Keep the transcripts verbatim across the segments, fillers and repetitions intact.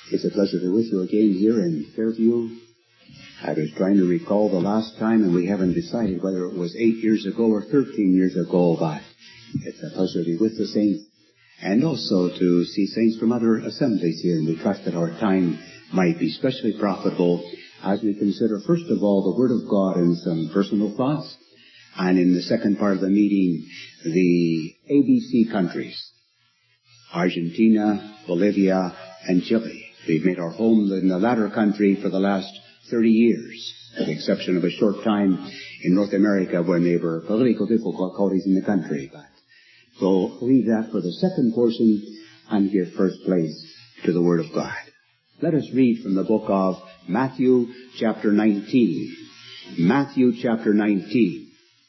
It's a pleasure to be with you again here in Fairview. I was trying to recall the last time, and we haven't decided whether it was eight years ago or thirteen years ago, but it's a pleasure to be with the saints and also to see saints from other assemblies here, and we trust that our time might be especially profitable as we consider, first of all, the Word of God and some personal thoughts, and in the second part of the meeting, the A B C countries, Argentina, Bolivia, and Chile. We've made our home in the latter country for the last thirty years, with the exception of a short time in North America when there were political difficulties in the country. But so leave that for the second portion and give first place to the Word of God. Let us read from the book of Matthew chapter nineteen. Matthew chapter nineteen.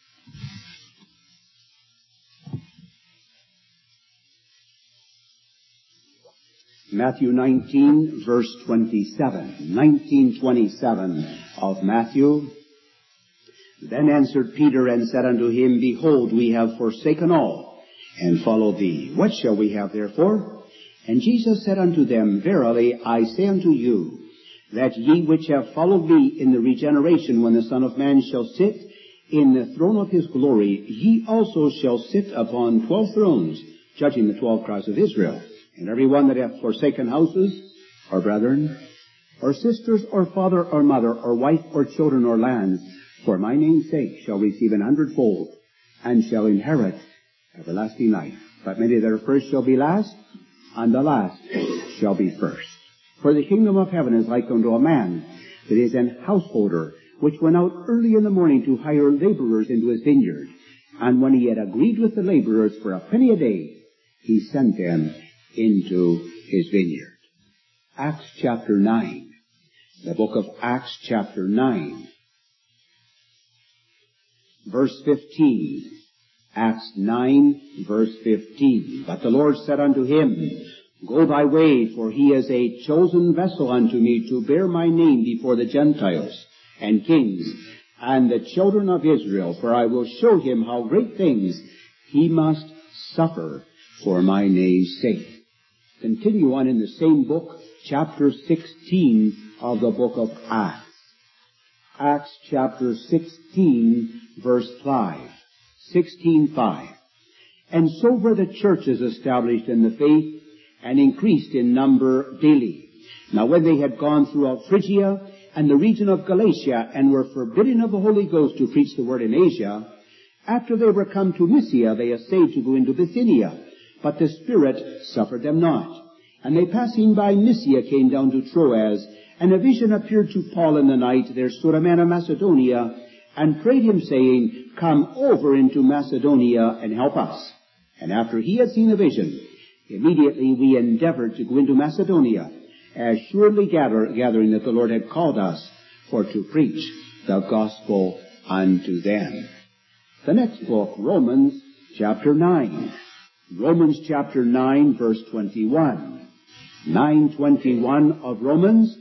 Matthew nineteen, verse twenty-seven. nineteen twenty-seven of Matthew. Then answered Peter and said unto him, Behold, we have forsaken all, and followed thee. What shall we have therefore? And Jesus said unto them, Verily I say unto you, that ye which have followed me in the regeneration, when the Son of Man shall sit in the throne of his glory, ye also shall sit upon twelve thrones, judging the twelve tribes of Israel. And every one that hath forsaken houses, or brethren, or sisters, or father, or mother, or wife, or children, or lands, for my name's sake, shall receive an hundredfold, and shall inherit everlasting life. But many that are first shall be last, and the last shall be first. For the kingdom of heaven is like unto a man that is an householder, which went out early in the morning to hire laborers into his vineyard. And when he had agreed with the laborers for a penny a day, he sent them into his vineyard. Acts chapter nine. The book of Acts chapter nine. Verse fifteen. Acts nine, verse fifteen. But the Lord said unto him, Go thy way, for he is a chosen vessel unto me to bear my name before the Gentiles and kings and the children of Israel, for I will show him how great things he must suffer for my name's sake. Continue on in the same book, chapter sixteen of the book of Acts. Acts chapter sixteen, verse five. sixteen five. And so were the churches established in the faith and increased in number daily. Now when they had gone throughout Phrygia and the region of Galatia, and were forbidden of the Holy Ghost to preach the word in Asia, after they were come to Mysia, they essayed to go into Bithynia, but the Spirit suffered them not. And they passing by Mysia came down to Troas, and a vision appeared to Paul in the night. There stood a man of Macedonia, and prayed him, saying, Come over into Macedonia, and help us. And after he had seen the vision, immediately we endeavored to go into Macedonia, as surely gather, gathering that the Lord had called us for to preach the gospel unto them. The next book, Romans chapter nine. Romans chapter nine, verse twenty-one. nine twenty-one of Romans.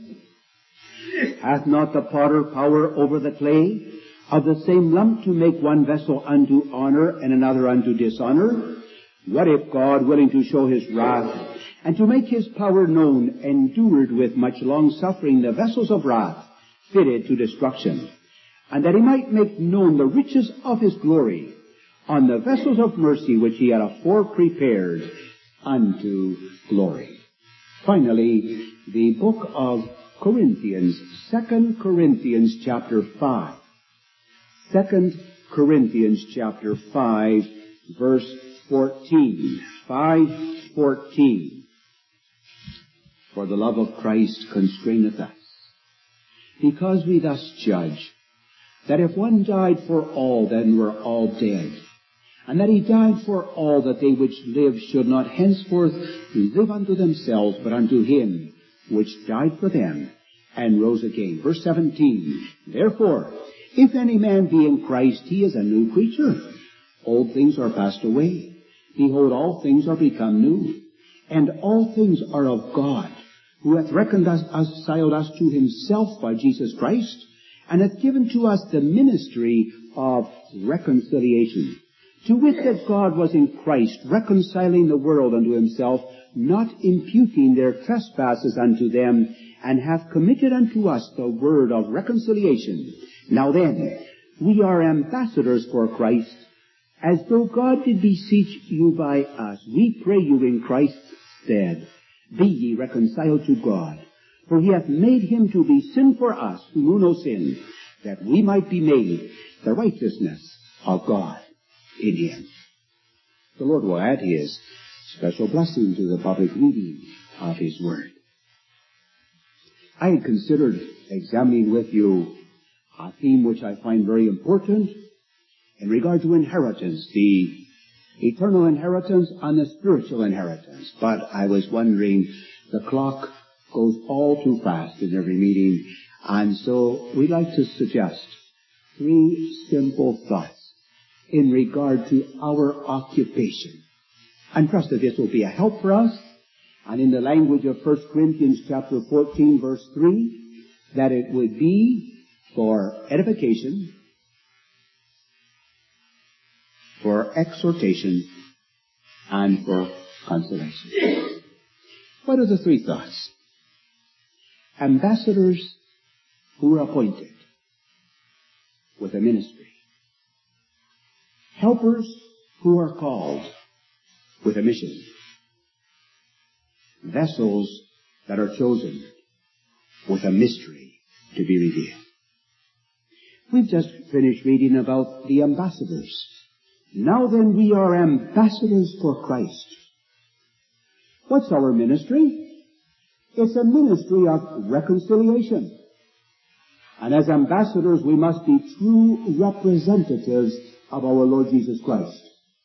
Hath not the potter power over the clay, of the same lump to make one vessel unto honor and another unto dishonor? What if God, willing to show his wrath, and to make his power known, endured with much long suffering the vessels of wrath, fitted to destruction, and that he might make known the riches of his glory on the vessels of mercy which he had afore prepared unto glory? Finally, the book of Corinthians, Second Corinthians chapter five. Second Corinthians chapter five, verse fourteen. five fourteen. For the love of Christ constraineth us, because we thus judge, that if one died for all, then were all dead, and that he died for all, that they which live should not henceforth live unto themselves, but unto him which died for them, and rose again. Verse seventeen. Therefore, if any man be in Christ, he is a new creature. Old things are passed away. Behold, all things are become new. And all things are of God, who hath reckoned us, reconciled us to himself by Jesus Christ, and hath given to us the ministry of reconciliation. To wit, that God was in Christ, reconciling the world unto himself, not imputing their trespasses unto them, and hath committed unto us the word of reconciliation. Now then, we are ambassadors for Christ, as though God did beseech you by us. We pray you in Christ's stead, be ye reconciled to God. For he hath made him to be sin for us, who knew no sin, that we might be made the righteousness of God in him. The Lord will add his special blessing to the public reading of his word. I had considered examining with you a theme which I find very important in regard to inheritance, the eternal inheritance and the spiritual inheritance. But I was wondering, the clock goes all too fast in every meeting, and so we'd like to suggest three simple thoughts in regard to our occupation. And trust that this will be a help for us, and in the language of First Corinthians chapter fourteen, verse three, that it would be for edification, for exhortation, and for consolation. What are the three thoughts? Ambassadors who are appointed with a ministry. Helpers who are called with a mission. Vessels that are chosen with a mystery to be revealed. We've just finished reading about the ambassadors. Now then, we are ambassadors for Christ. What's our ministry? It's a ministry of reconciliation. And as ambassadors, we must be true representatives of our Lord Jesus Christ.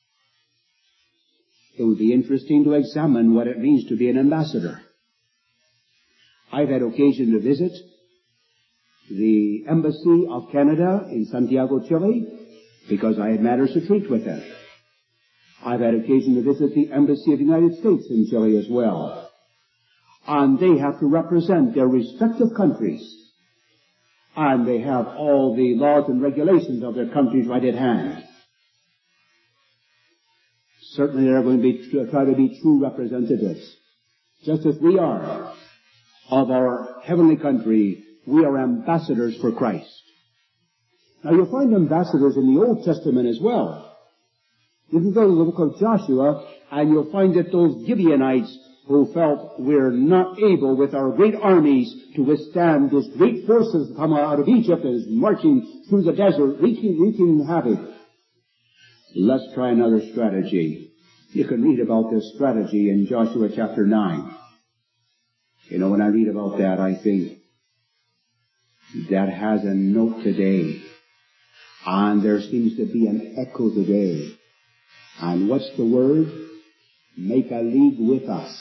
It would be interesting to examine what it means to be an ambassador. I've had occasion to visit the Embassy of Canada in Santiago, Chile, because I had matters to treat with them. I've had occasion to visit the Embassy of the United States in Chile as well. And they have to represent their respective countries. And they have all the laws and regulations of their countries right at hand. Certainly they're going to be, try to be true representatives. Just as we are of our heavenly country, we are ambassadors for Christ. Now you'll find ambassadors in the Old Testament as well. You can go to the book of Joshua, and you'll find that those Gibeonites who felt we're not able with our great armies to withstand this great forces that come out of Egypt and is marching through the desert, wreaking, wreaking havoc. Let's try another strategy. You can read about this strategy in Joshua chapter nine. You know, when I read about that, I think that has a note today. And there seems to be an echo today. And what's the word? Make a league with us.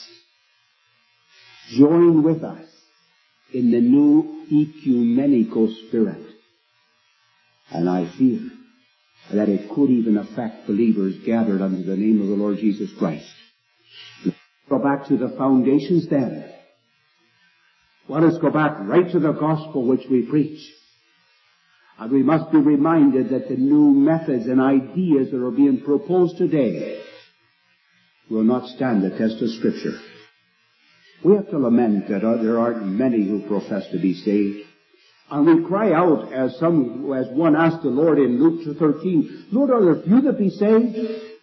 Join with us in the new ecumenical spirit. And I fear that it could even affect believers gathered under the name of the Lord Jesus Christ. Let's go back to the foundations then. Let us go back right to the gospel which we preach. And we must be reminded that the new methods and ideas that are being proposed today will not stand the test of Scripture. We have to lament that there aren't many who profess to be saved. And we cry out, as some, as one asked the Lord in Luke thirteen, Lord, are there few that be saved?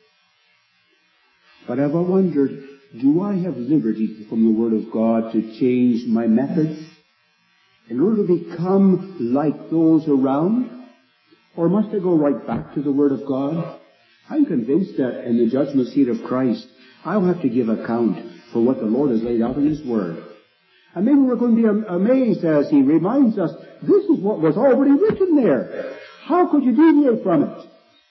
But have I wondered, do I have liberty from the Word of God to change my methods in order to become like those around? Or must I go right back to the Word of God? I'm convinced that in the judgment seat of Christ, I'll have to give account for what the Lord has laid out in His Word. And maybe we're going to be amazed as He reminds us, this is what was already written there. How could you deviate from it?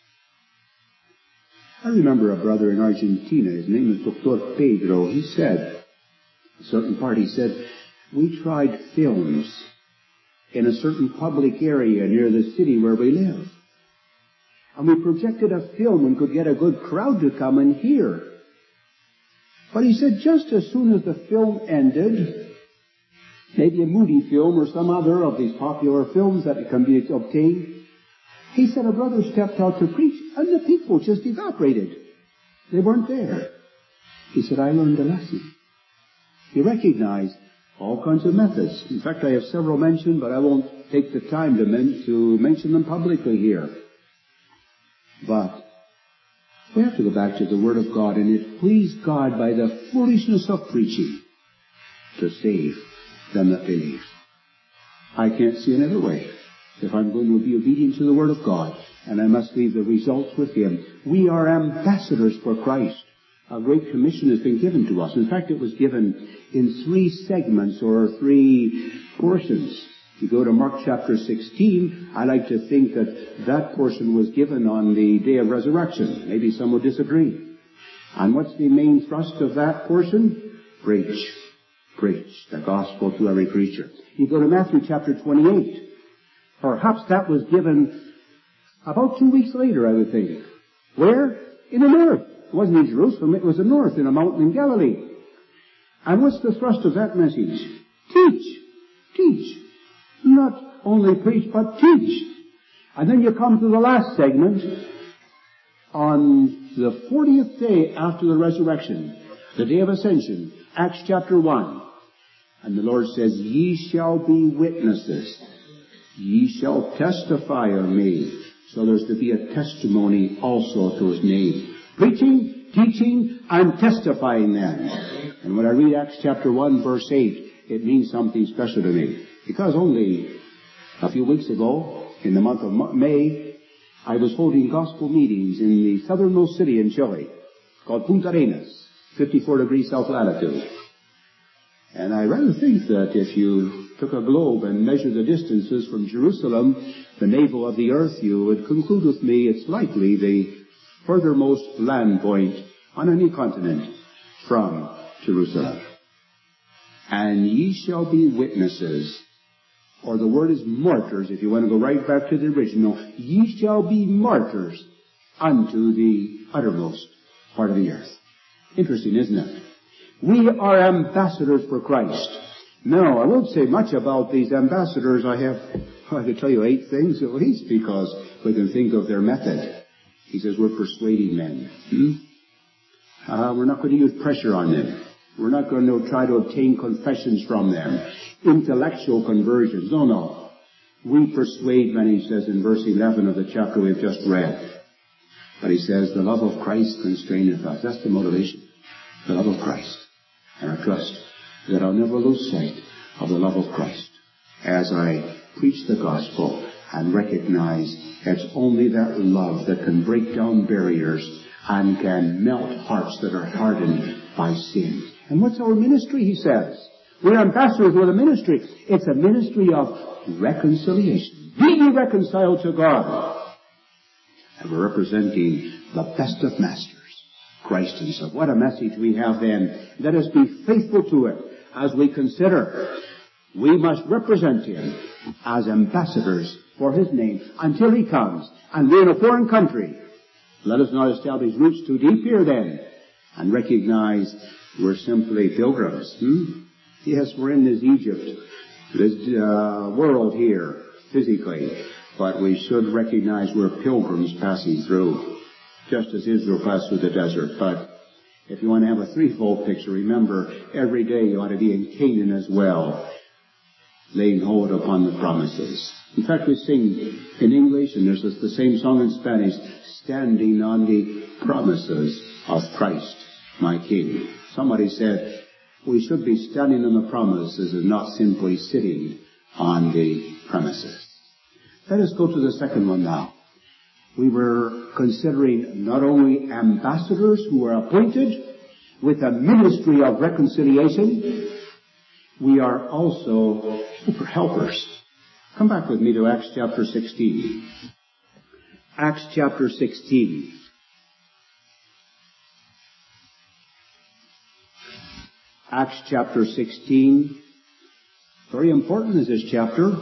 I remember a brother in Argentina, his name is Doctor Pedro. He said, a certain part, he said, we tried films in a certain public area near the city where we live. And we projected a film and could get a good crowd to come and hear. But he said just as soon as the film ended, maybe a Moody film or some other of these popular films that can be obtained, he said a brother stepped out to preach and the people just evaporated. They weren't there. He said, I learned a lesson. He recognized all kinds of methods. In fact, I have several mentioned, but I won't take the time to, men- to mention them publicly here. But we have to go back to the Word of God, and it pleased God by the foolishness of preaching to save them that believe. I can't see another way. If I'm going to be obedient to the Word of God, and I must leave the results with Him. We are ambassadors for Christ. A great commission has been given to us. In fact, it was given in three segments or three portions. If you go to Mark chapter sixteen, I like to think that that portion was given on the day of resurrection. Maybe some will disagree. And what's the main thrust of that portion? Preach. Preach the gospel to every creature. You go to Matthew chapter twenty-eight. Perhaps that was given about two weeks later, I would think. Where? In the north. It wasn't in Jerusalem, it was in the north, in a mountain in Galilee. And what's the thrust of that message? Teach. Teach. Not only preach, but teach. And then you come to the last segment on the fortieth day after the resurrection, the day of ascension, Acts chapter one. And the Lord says, ye shall be witnesses. Ye shall testify of me. So there's to be a testimony also to His name. Preaching, teaching, and testifying then. And when I read Acts chapter one, verse eight, it means something special to me. Because only a few weeks ago, in the month of May, I was holding gospel meetings in the southernmost city in Chile, called Punta Arenas, fifty-four degrees south latitude. And I rather think that if you took a globe and measured the distances from Jerusalem, the navel of the earth, you would conclude with me it's likely the furthermost land point on any continent from Jerusalem. And ye shall be witnesses, or the word is martyrs, if you want to go right back to the original. Ye shall be martyrs unto the uttermost part of the earth. Interesting, isn't it? We are ambassadors for Christ. Now, I won't say much about these ambassadors. I have, I could tell you eight things at least, because we can think of their method. He says we're persuading men. Hmm? Uh, we're not going to use pressure on them. We're not going to try to obtain confessions from them. Intellectual conversions. No, no. We persuade men, he says in verse eleven of the chapter we've just read. But he says, the love of Christ constraineth us. That's the motivation. The love of Christ. And I trust that I'll never lose sight of the love of Christ as I preach the gospel and recognize it's only that love that can break down barriers and can melt hearts that are hardened by sin. And what's our ministry, he says? We're ambassadors with a ministry. It's a ministry of reconciliation. Be ye reconciled to God. And we're representing the best of masters, Christ himself. What a message we have then. Let us be faithful to it as we consider we must represent him as ambassadors for his name until he comes. And we're in a foreign country. Let us not establish roots too deep here then and recognize we're simply pilgrims. Hmm? Yes, we're in this Egypt, this uh, world here, physically, but we should recognize we're pilgrims passing through, just as Israel passed through the desert. But if you want to have a threefold picture, remember, every day you ought to be in Canaan as well, laying hold upon the promises. In fact, we sing in English, and there's the same song in Spanish, standing on the promises of Christ, my King. Somebody said, we should be standing on the promises and not simply sitting on the premises. Let us go to the second one now. We were considering not only ambassadors who are appointed with a ministry of reconciliation, we are also helpers. Come back with me to Acts chapter sixteen. Acts chapter sixteen. Acts chapter sixteen. Very important is this chapter.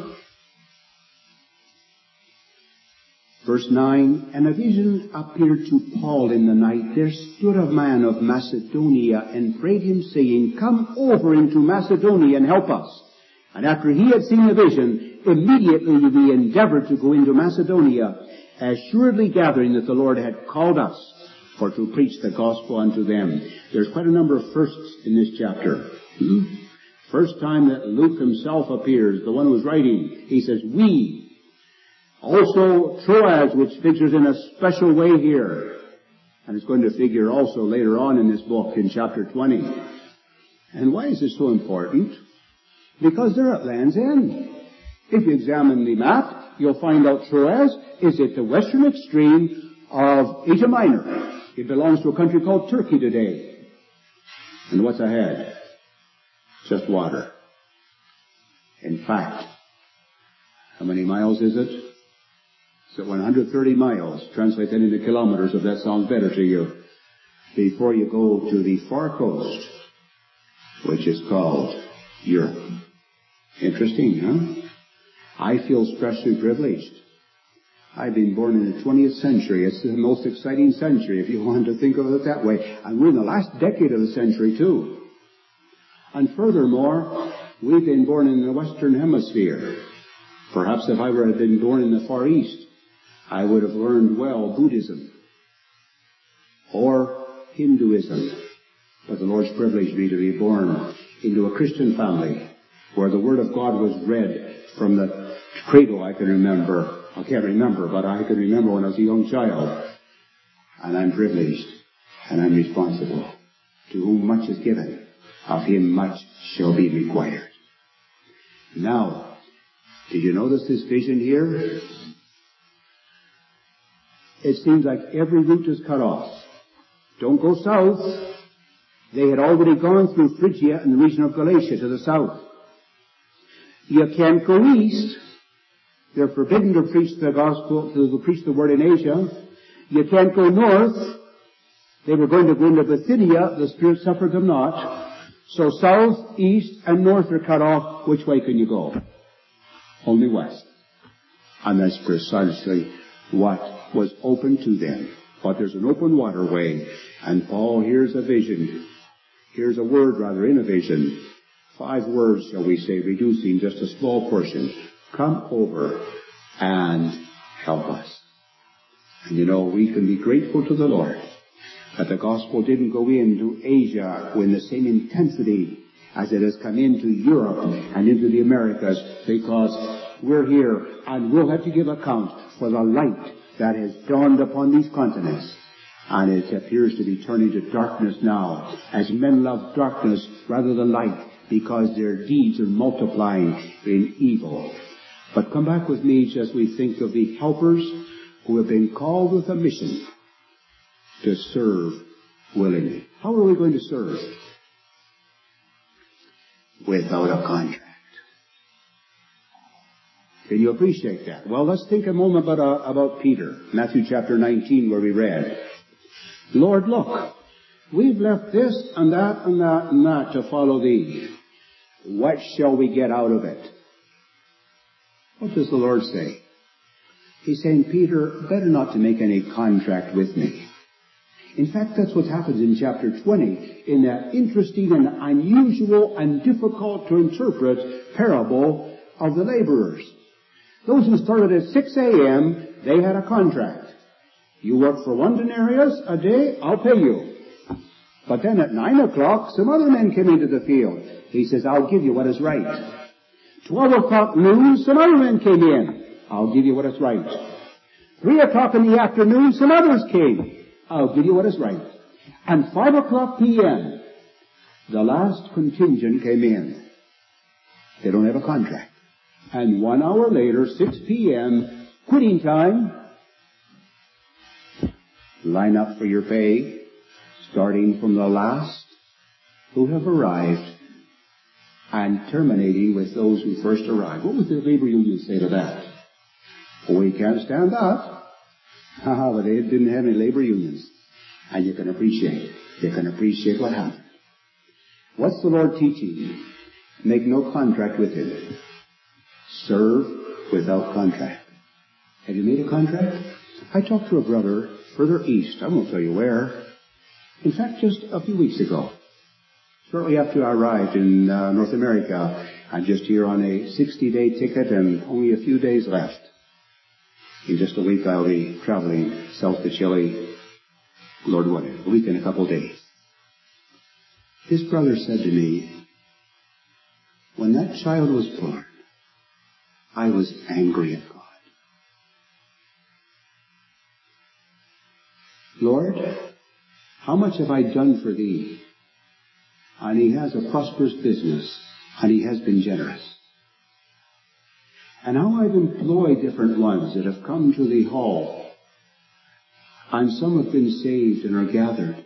Verse nine, and a vision appeared to Paul in the night. There stood a man of Macedonia and prayed him, saying, come over into Macedonia and help us. And after he had seen the vision, immediately we endeavored to go into Macedonia, assuredly gathering that the Lord had called us for to preach the gospel unto them. There's quite a number of firsts in this chapter. Hmm? First time that Luke himself appears, the one who was writing, he says, we. Also Troas, which figures in a special way here. And it's going to figure also later on in this book in chapter twenty. And why is this so important? Because they're at Land's End. If you examine the map, you'll find out Troas is at the western extreme of Asia Minor. It belongs to a country called Turkey today. And what's ahead? Just water. In fact, how many miles is it? So one hundred thirty miles. Translate that into kilometers if that sounds better to you. Before you go to the far coast, which is called Europe. Interesting, huh? I feel especially privileged. I've been born in the twentieth century. It's the most exciting century, if you want to think of it that way. And we're in the last decade of the century, too. And furthermore, we've been born in the Western Hemisphere. Perhaps if I were had been born in the Far East, I would have learned well Buddhism or Hinduism. But the Lord's privileged me to be born into a Christian family where the Word of God was read from the cradle. I can remember. I can't remember, but I can remember when I was a young child. And I'm privileged and I'm responsible. To whom much is given, of him much shall be required. Now, did you notice this vision here? It seems like every route is cut off. Don't go south. They had already gone through Phrygia and the region of Galatia to the south. You can't go east. They're forbidden to preach the gospel, to preach the word in Asia. You can't go north. They were going to go into Bithynia. The Spirit suffered them not. So south, east, and north are cut off. Which way can you go? Only west. And that's precisely what was open to them. But there's an open waterway. And Paul hears a vision. Here's a word, rather, in a vision. Five words, shall we say, reducing just a small portion. Come over and help us. And you know, we can be grateful to the Lord that the gospel didn't go into Asia with the same intensity as it has come into Europe and into the Americas, because we're here and we'll have to give account for the light that has dawned upon these continents. And it appears to be turning to darkness now, as men love darkness rather than light, because their deeds are multiplying in evil. But come back with me as we think of the helpers who have been called with a mission to serve willingly. How are we going to serve? Without a contract. Can you appreciate that? Well, let's think a moment about, uh, about Peter. Matthew chapter nineteen, where we read, Lord, look, we've left this and that and that and that to follow thee. What shall we get out of it? What does the Lord say? He's saying, Peter, better not to make any contract with me. In fact, that's what happens in chapter twenty, in that interesting and unusual and difficult to interpret parable of the laborers. Those who started at six a.m., they had a contract. You work for one denarius a day, I'll pay you. But then at nine o'clock, some other men came into the field. He says, I'll give you what is right. Twelve o'clock noon, some other men came in. I'll give you what is right. Three o'clock in the afternoon, some others came. I'll give you what is right. And five o'clock p.m., the last contingent came in. They don't have a contract. And one hour later, six p.m., quitting time. Line up for your pay, starting from the last who have arrived and terminating with those who first arrived. What would the labor union say to that? We can't stand that. Haha, but they didn't have any labor unions. And you can appreciate, you can appreciate what happened. What's the Lord teaching? Make no contract with Him. Serve without contract. Have you made a contract? I talked to a brother further east. I won't tell you where. In fact, just a few weeks ago. Shortly after I arrived in uh, North America, I'm just here on a sixty-day ticket and only a few days left. In just a week I'll be traveling south to Chile. Lord willing, a week and a couple of days. This brother said to me, when that child was born, I was angry at God. Lord, how much have I done for thee? And he has a prosperous business, and he has been generous. And how I've employed different ones that have come to the hall, and some have been saved and are gathered.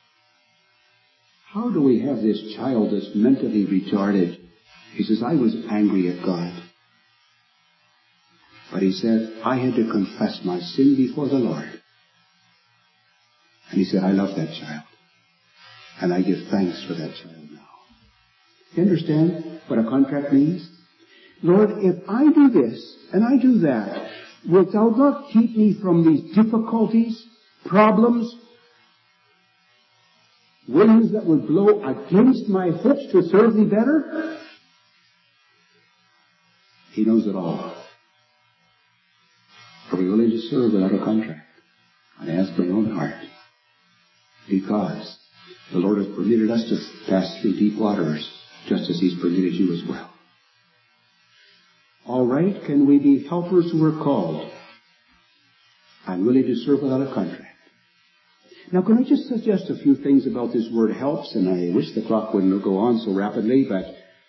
How do we have this child that's mentally retarded? He says, I was angry at God. But he said, I had to confess my sin before the Lord. And he said, I love that child. And I give thanks for that child now. You understand what a contract means? Lord, if I do this and I do that, wilt thou not keep me from these difficulties, problems, winds that would blow against my hopes to serve thee better? He knows it all. Are we willing to serve without a contract? And ask for your own heart. Because the Lord has permitted us to pass through deep waters, just as He's permitted you as well. All right, can we be helpers who are called? I'm willing to serve without a contract. Now, can I just suggest a few things about this word helps? And I wish the clock wouldn't go on so rapidly, but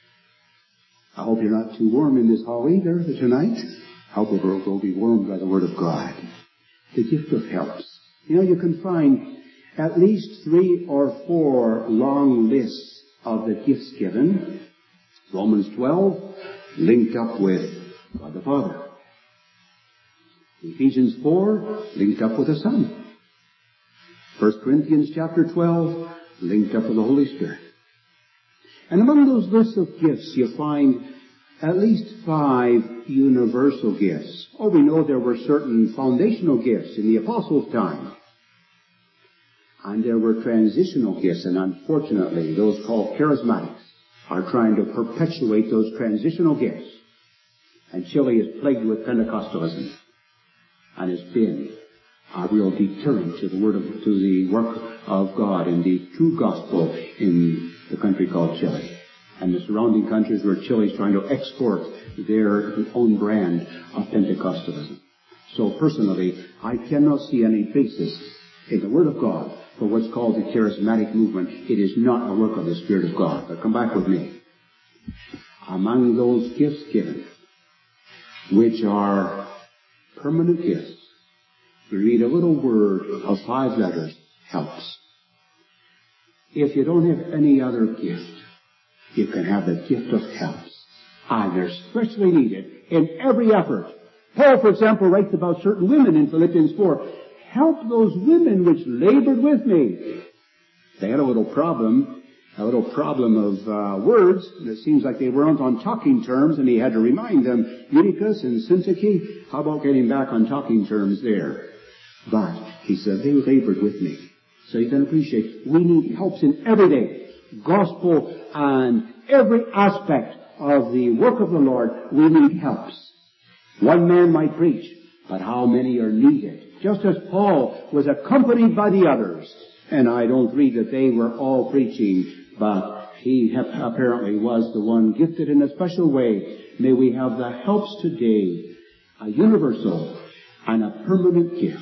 I hope you're not too warm in this hall either tonight. I hope we'll be warmed by the Word of God. The gift of helps. You know, you can find at least three or four long lists of the gifts given. Romans twelve, linked up with God the Father. Ephesians four, linked up with the Son. First Corinthians chapter twelve, linked up with the Holy Spirit. And among those lists of gifts, you find at least five universal gifts. Oh, we know there were certain foundational gifts in the Apostles' time. And there were transitional gifts, and unfortunately, those called charismatics are trying to perpetuate those transitional gifts. And Chile is plagued with Pentecostalism, and has been a real deterrent to the word of, to the work of God and the true gospel in the country called Chile, and the surrounding countries where Chile is trying to export their own brand of Pentecostalism. So personally, I cannot see any basis in the Word of God for what's called the charismatic movement. It is not a work of the Spirit of God. But come back with me. Among those gifts given, which are permanent gifts, we read a little word of five letters, helps. If you don't have any other gift, you can have the gift of helps. And they're especially needed in every effort. Paul, for example, writes about certain women in Philippians four. Help those women which labored with me. They had a little problem, a little problem of uh, words, and it seems like they weren't on talking terms, and he had to remind them, Eutychus and Syntyche, how about getting back on talking terms there? But, he said, they labored with me. So you can appreciate, we need helps in every day. Gospel and every aspect of the work of the Lord, we need helps. One man might preach, but how many are needed? Just as Paul was accompanied by the others, and I don't read that they were all preaching, but he apparently was the one gifted in a special way. May we have the helps today, a universal and a permanent gift.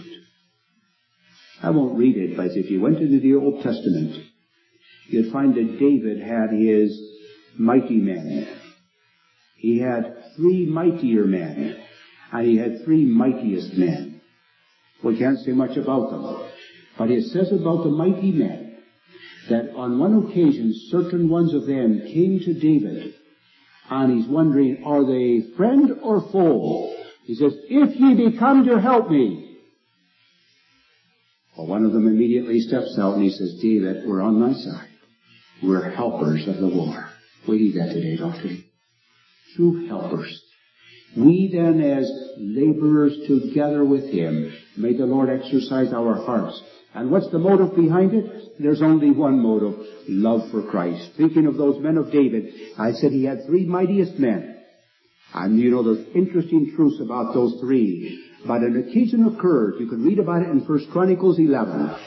I won't read it, but if you went into the Old Testament, you'd find that David had his mighty men. He had three mightier men, and he had three mightiest men. We can't say much about them, but it says about the mighty men that on one occasion certain ones of them came to David, and he's wondering, are they friend or foe? He says, if ye be come to help me. Well, one of them immediately steps out and he says, David, we're on thy side. We're helpers of the war. We need that today, don't we? True helpers. We then, as laborers together with Him, may the Lord exercise our hearts. And what's the motive behind it? There's only one motive, love for Christ. Thinking of those men of David, I said he had three mightiest men. And you know, there's interesting truths about those three. But an occasion occurred, you can read about it in First Chronicles eleven.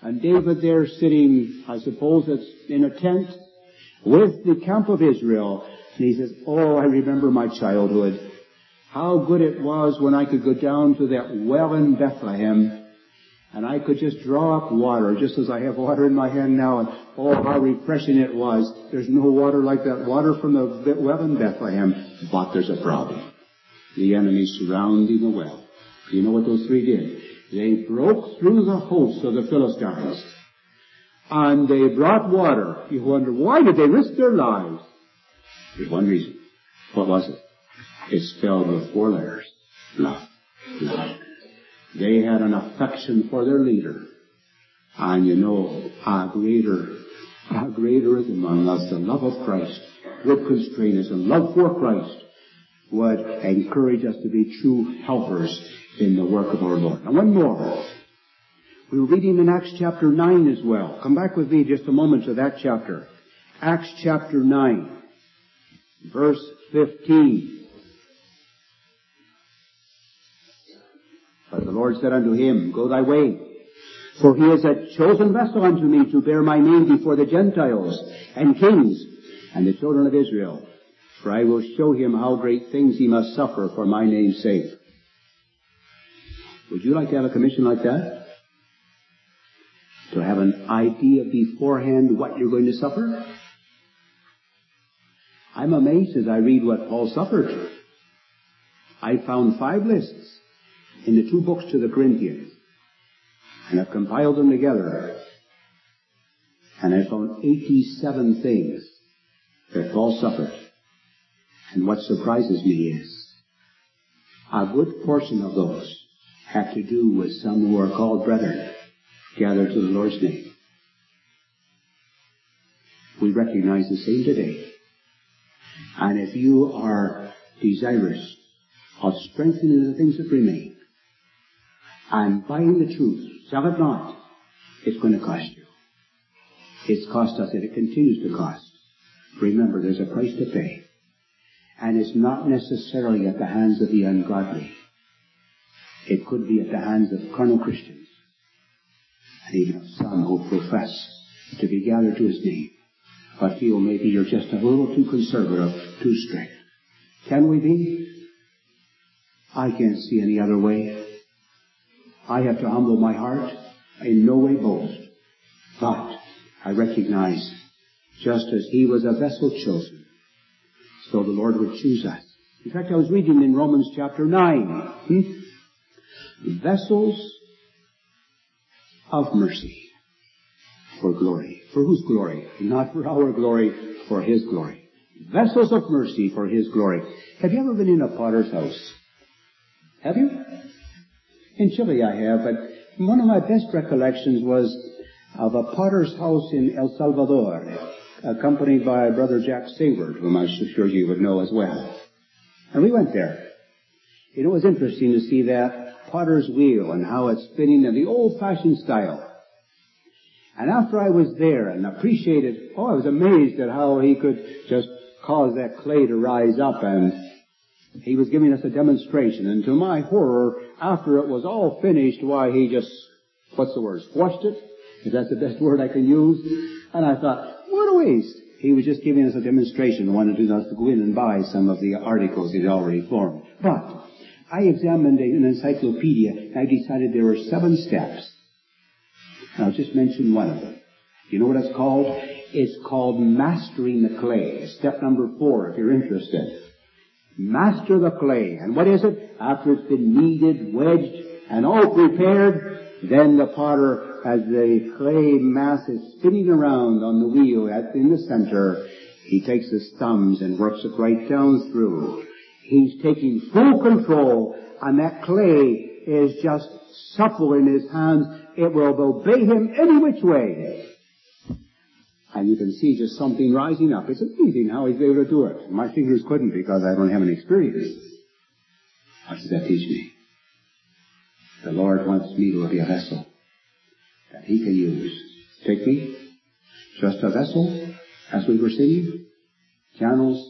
And David there sitting, I suppose it's in a tent, with the camp of Israel. And he says, oh, I remember my childhood. How good it was when I could go down to that well in Bethlehem, and I could just draw up water, just as I have water in my hand now, and oh, how refreshing it was. There's no water like that water from the well in Bethlehem. But there's a problem. The enemy surrounding the well. You know what those three did? They broke through the hosts of the Philistines, and they brought water. You wonder, why did they risk their lives? There's one reason. What was it? It's spelled with four letters. Love. Love. They had an affection for their leader. And you know, a greater, a greater is among us. The love of Christ would constrain us, and love for Christ would encourage us to be true helpers in the work of our Lord. Now one more. We were reading in Acts chapter nine as well. Come back with me just a moment to that chapter. Acts chapter nine, verse fifteen. But the Lord said unto him, go thy way, for he is a chosen vessel unto me to bear my name before the Gentiles and kings and the children of Israel. For I will show him how great things he must suffer for my name's sake. Would you like to have a commission like that? To have an idea beforehand what you're going to suffer? I'm amazed as I read what Paul suffered. I found five lists in the two books to the Corinthians, and I've compiled them together, and I found eighty-seven things that Paul suffered. And what surprises me is a good portion of those have to do with some who are called brethren, gathered to the Lord's name. We recognize the same today. And if you are desirous of strengthening the things that remain, and buying the truth, sell it not, it's going to cost you. It's cost us, and it continues to cost. Remember, there's a price to pay. And it's not necessarily at the hands of the ungodly. It could be at the hands of carnal Christians, and even of some who profess to be gathered to his name, but feel maybe you're just a little too conservative, too strict. Can we be? I can't see any other way. I have to humble my heart, in no way boast. But I recognize, just as he was a vessel chosen, so the Lord would choose us. In fact, I was reading in Romans chapter nine, hmm? Vessels of mercy for glory. For whose glory? Not for our glory, for his glory. Vessels of mercy for his glory. Have you ever been in a potter's house? Have you? In Chile I have, but one of my best recollections was of a potter's house in El Salvador, accompanied by Brother Jack Sayward, whom I'm sure you would know as well. And we went there. You know, it was interesting to see that potter's wheel and how it's spinning in the old-fashioned style. And after I was there and appreciated, oh, I was amazed at how he could just cause that clay to rise up, and he was giving us a demonstration. And to my horror, after it was all finished, why, he just, what's the word, squashed it, if that's the best word I can use. And I thought, what a waste. He was just giving us a demonstration, wanted us to go in and buy some of the articles he'd already formed. But I examined an encyclopedia, and I decided there were seven steps. And I'll just mention one of them. You know what it's called? It's called mastering the clay. Step number four, if you're interested. Master the clay. And what is it? After it's been kneaded, wedged, and all prepared, then the potter, as the clay mass is spinning around on the wheel at, in the center, he takes his thumbs and works it right down through. He's taking full control, and that clay is just supple in his hands. It will obey him any which way. And you can see just something rising up. It's amazing how he's able to do it. My fingers couldn't because I don't have any experience. What does that teach me? The Lord wants me to be a vessel that he can use. Take me, just a vessel, as we were singing, channels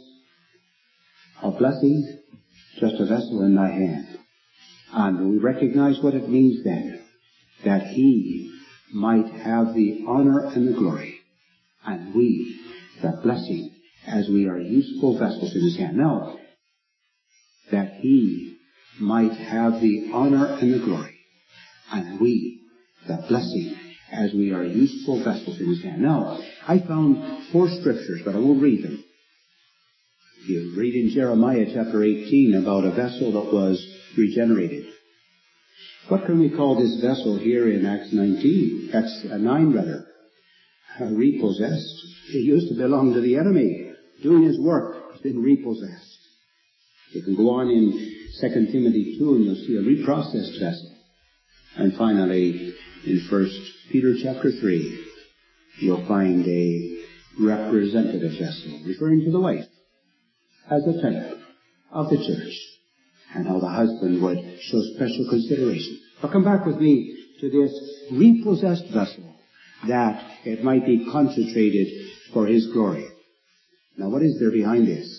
of blessings, just a vessel in thy hand. And we recognize what it means then, that he might have the honor and the glory, and we the blessing, as we are useful vessels in his hand. Now, that he might have the honor and the glory, and we the blessing, as we are useful vessels in his hand. Now, I found four scriptures, but I won't read them. You read in Jeremiah chapter eighteen about a vessel that was regenerated. What can we call this vessel here in Acts nineteen? Acts nine, rather. Uh, repossessed. It used to belong to the enemy. Doing his work, it's been repossessed. You can go on in Second Timothy two and you'll see a reprocessed vessel. And finally, in First Peter chapter three, you'll find a representative vessel, referring to the wife, as a type of the church, and how the husband would show special consideration. But come back with me to this repossessed vessel, that it might be concentrated for his glory. Now, what is there behind this?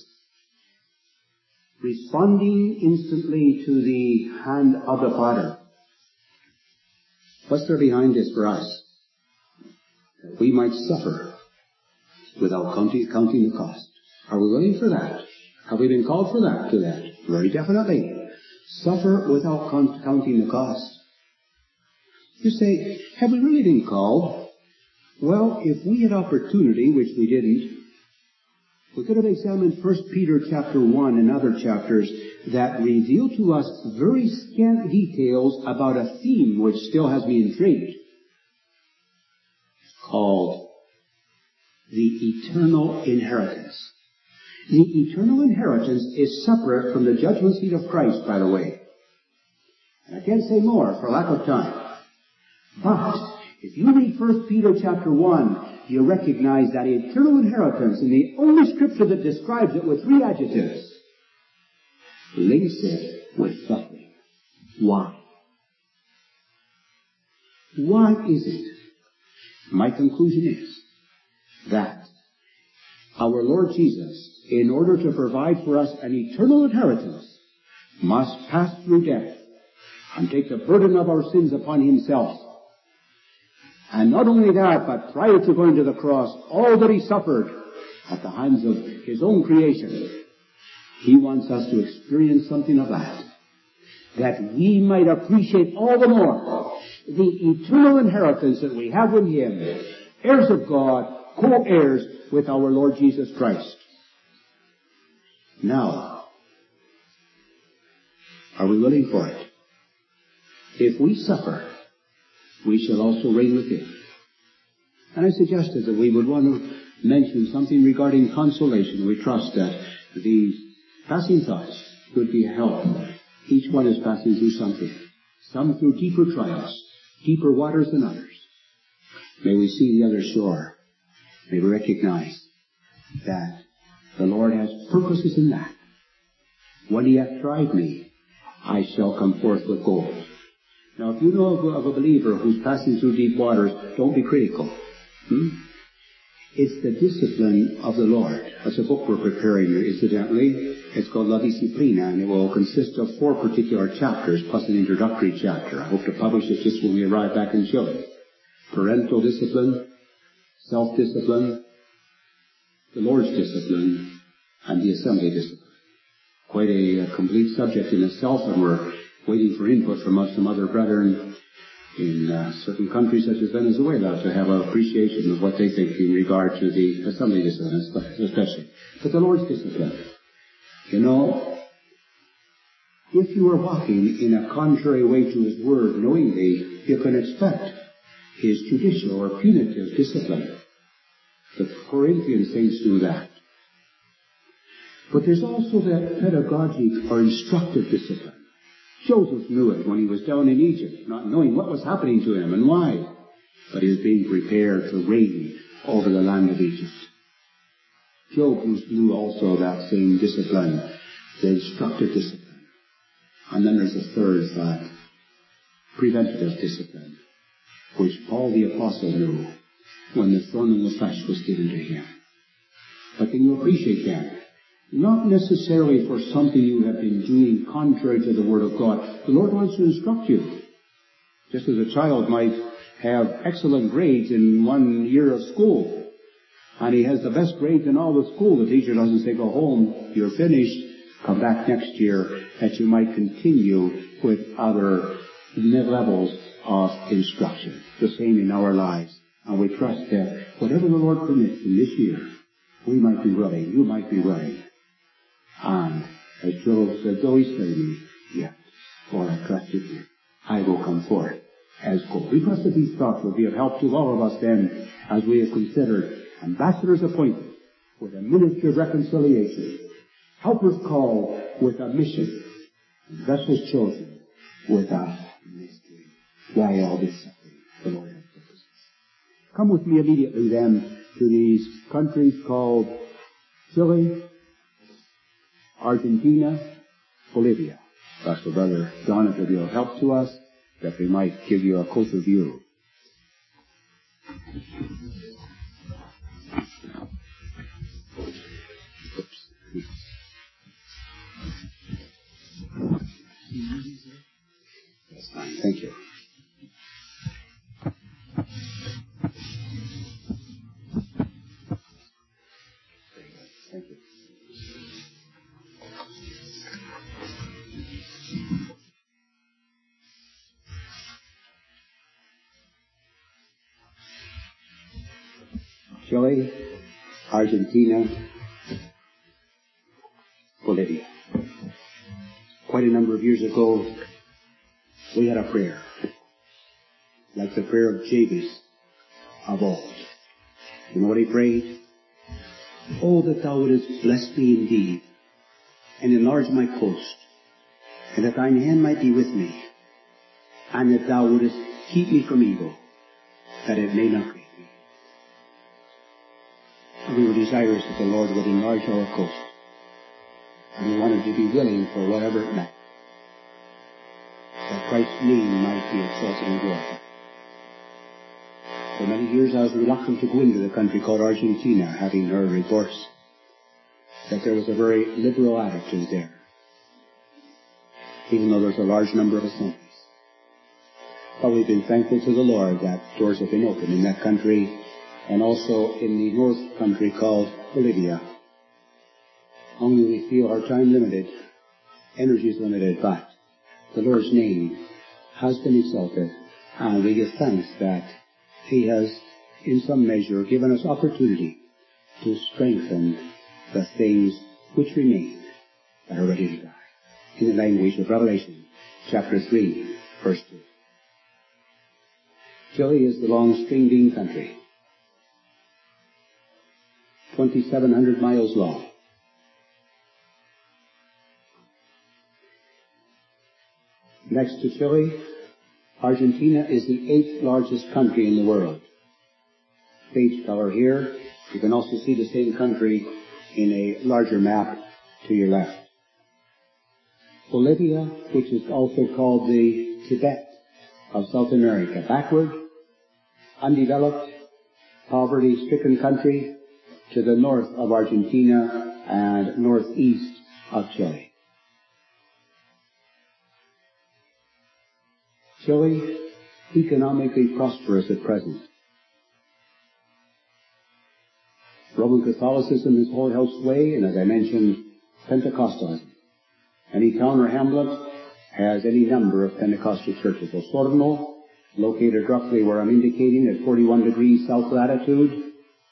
Responding instantly to the hand of the Father. What's there behind this for us? That we might suffer without counting, counting the cost. Are we willing for that? Have we been called for that, to that? Very definitely. Suffer without count, counting the cost. You say, have we really been called? Well, if we had opportunity, which we didn't, we could have examined First Peter chapter one and other chapters that reveal to us very scant details about a theme which still has me intrigued. It's called the eternal inheritance. The eternal inheritance is separate from the judgment seat of Christ, by the way. And I can't say more for lack of time. But if you read First Peter chapter one, you recognize that eternal inheritance, and the only scripture that describes it with three adjectives, links it with suffering. Why? Why is it? My conclusion is that our Lord Jesus, in order to provide for us an eternal inheritance, must pass through death and take the burden of our sins upon himself. And not only that, but prior to going to the cross, all that he suffered at the hands of his own creation, he wants us to experience something of that, that we might appreciate all the more the eternal inheritance that we have with him, heirs of God, co-heirs with our Lord Jesus Christ. Now, are we willing for it? If we suffer, we shall also reign with him. And I suggested that we would want to mention something regarding consolation. We trust that these passing thoughts would be helped. Each one is passing through something. Some through deeper trials, deeper waters than others. May we see the other shore. May we recognize that the Lord has purposes in that. When he hath tried me, I shall come forth with gold. Now, if you know of a, of a believer who's passing through deep waters, don't be critical. Hmm? It's the discipline of the Lord. That's a book we're preparing here, incidentally. It's called La Disciplina, and it will consist of four particular chapters, plus an introductory chapter. I hope to publish it just when we arrive back in Chile. Parental discipline, self-discipline, the Lord's discipline, and the assembly discipline. Quite a, a complete subject in itself, and we're waiting for input from us, some other brethren in uh, certain countries such as Venezuela to have an appreciation of what they think in regard to the assembly discipline, especially. But the Lord's discipline. You know, if you are walking in a contrary way to his word knowingly, you can expect his judicial or punitive discipline. The Corinthian saints knew that. But there's also that pedagogic or instructive discipline. Joseph knew it when he was down in Egypt, not knowing what was happening to him and why. But he was being prepared to reign over the land of Egypt. Job knew also that same discipline, the instructive discipline. And then there's a third thought, preventative discipline, which Paul the Apostle knew when the thorn in the flesh was given to him. But can you appreciate that? Not necessarily for something you have been doing contrary to the Word of God. The Lord wants to instruct you. Just as a child might have excellent grades in one year of school, and he has the best grades in all the school. The teacher doesn't say, go home, you're finished, come back next year, that you might continue with other levels of instruction. The same in our lives. And we trust that whatever the Lord permits in this year, we might be willing, you might be willing. And as Job said, though he slay me, yet, for I trust in you, I will come forth as gold. We trust that these thoughts will be of help to all of us then, as we have considered ambassadors appointed with a ministry of reconciliation, helpers called with a mission, and vessels chosen with a mystery. Why all this suffering? The Lord has purposes. Come with me immediately then to these countries called Chile, Argentina, Bolivia. Pastor Brother John, if you'll help to us, that we might give you a closer view. That's fine. Thank you. Thank you. Chile, Argentina, Bolivia. Quite a number of years ago, we had a prayer, like the prayer of Jabez of old. You know what he prayed? Oh, that thou wouldest bless me indeed, and enlarge my coast, and that thine hand might be with me, and that thou wouldest keep me from evil, that it may not grieve me. And we were desirous that the Lord would enlarge our coast, and we wanted to be willing for whatever it meant, that Christ's name might be exalted and glorified. For many years I was reluctant to go into the country called Argentina, having heard reports that there was a very liberal attitude there, even though there's a large number of assemblies. But we've been thankful to the Lord that doors have been opened in that country, and also in the north country called Bolivia. Only we feel our time limited, energy is limited, but the Lord's name has been exalted, and we give thanks that He has, in some measure, given us opportunity to strengthen the things which remain that are ready to die. In the language of Revelation, chapter three, verse two. Chile is the long string bean country, twenty-seven hundred miles long. Next to Chile, Argentina is the eighth largest country in the world. Page color here. You can also see the same country in a larger map to your left. Bolivia, which is also called the Tibet of South America, backward, undeveloped, poverty-stricken country to the north of Argentina and northeast of Chile. Chile, economically prosperous at present. Roman Catholicism has held sway, and as I mentioned, Pentecostalism. Any town or hamlet has any number of Pentecostal churches. Osorno, located roughly where I'm indicating at forty-one degrees south latitude,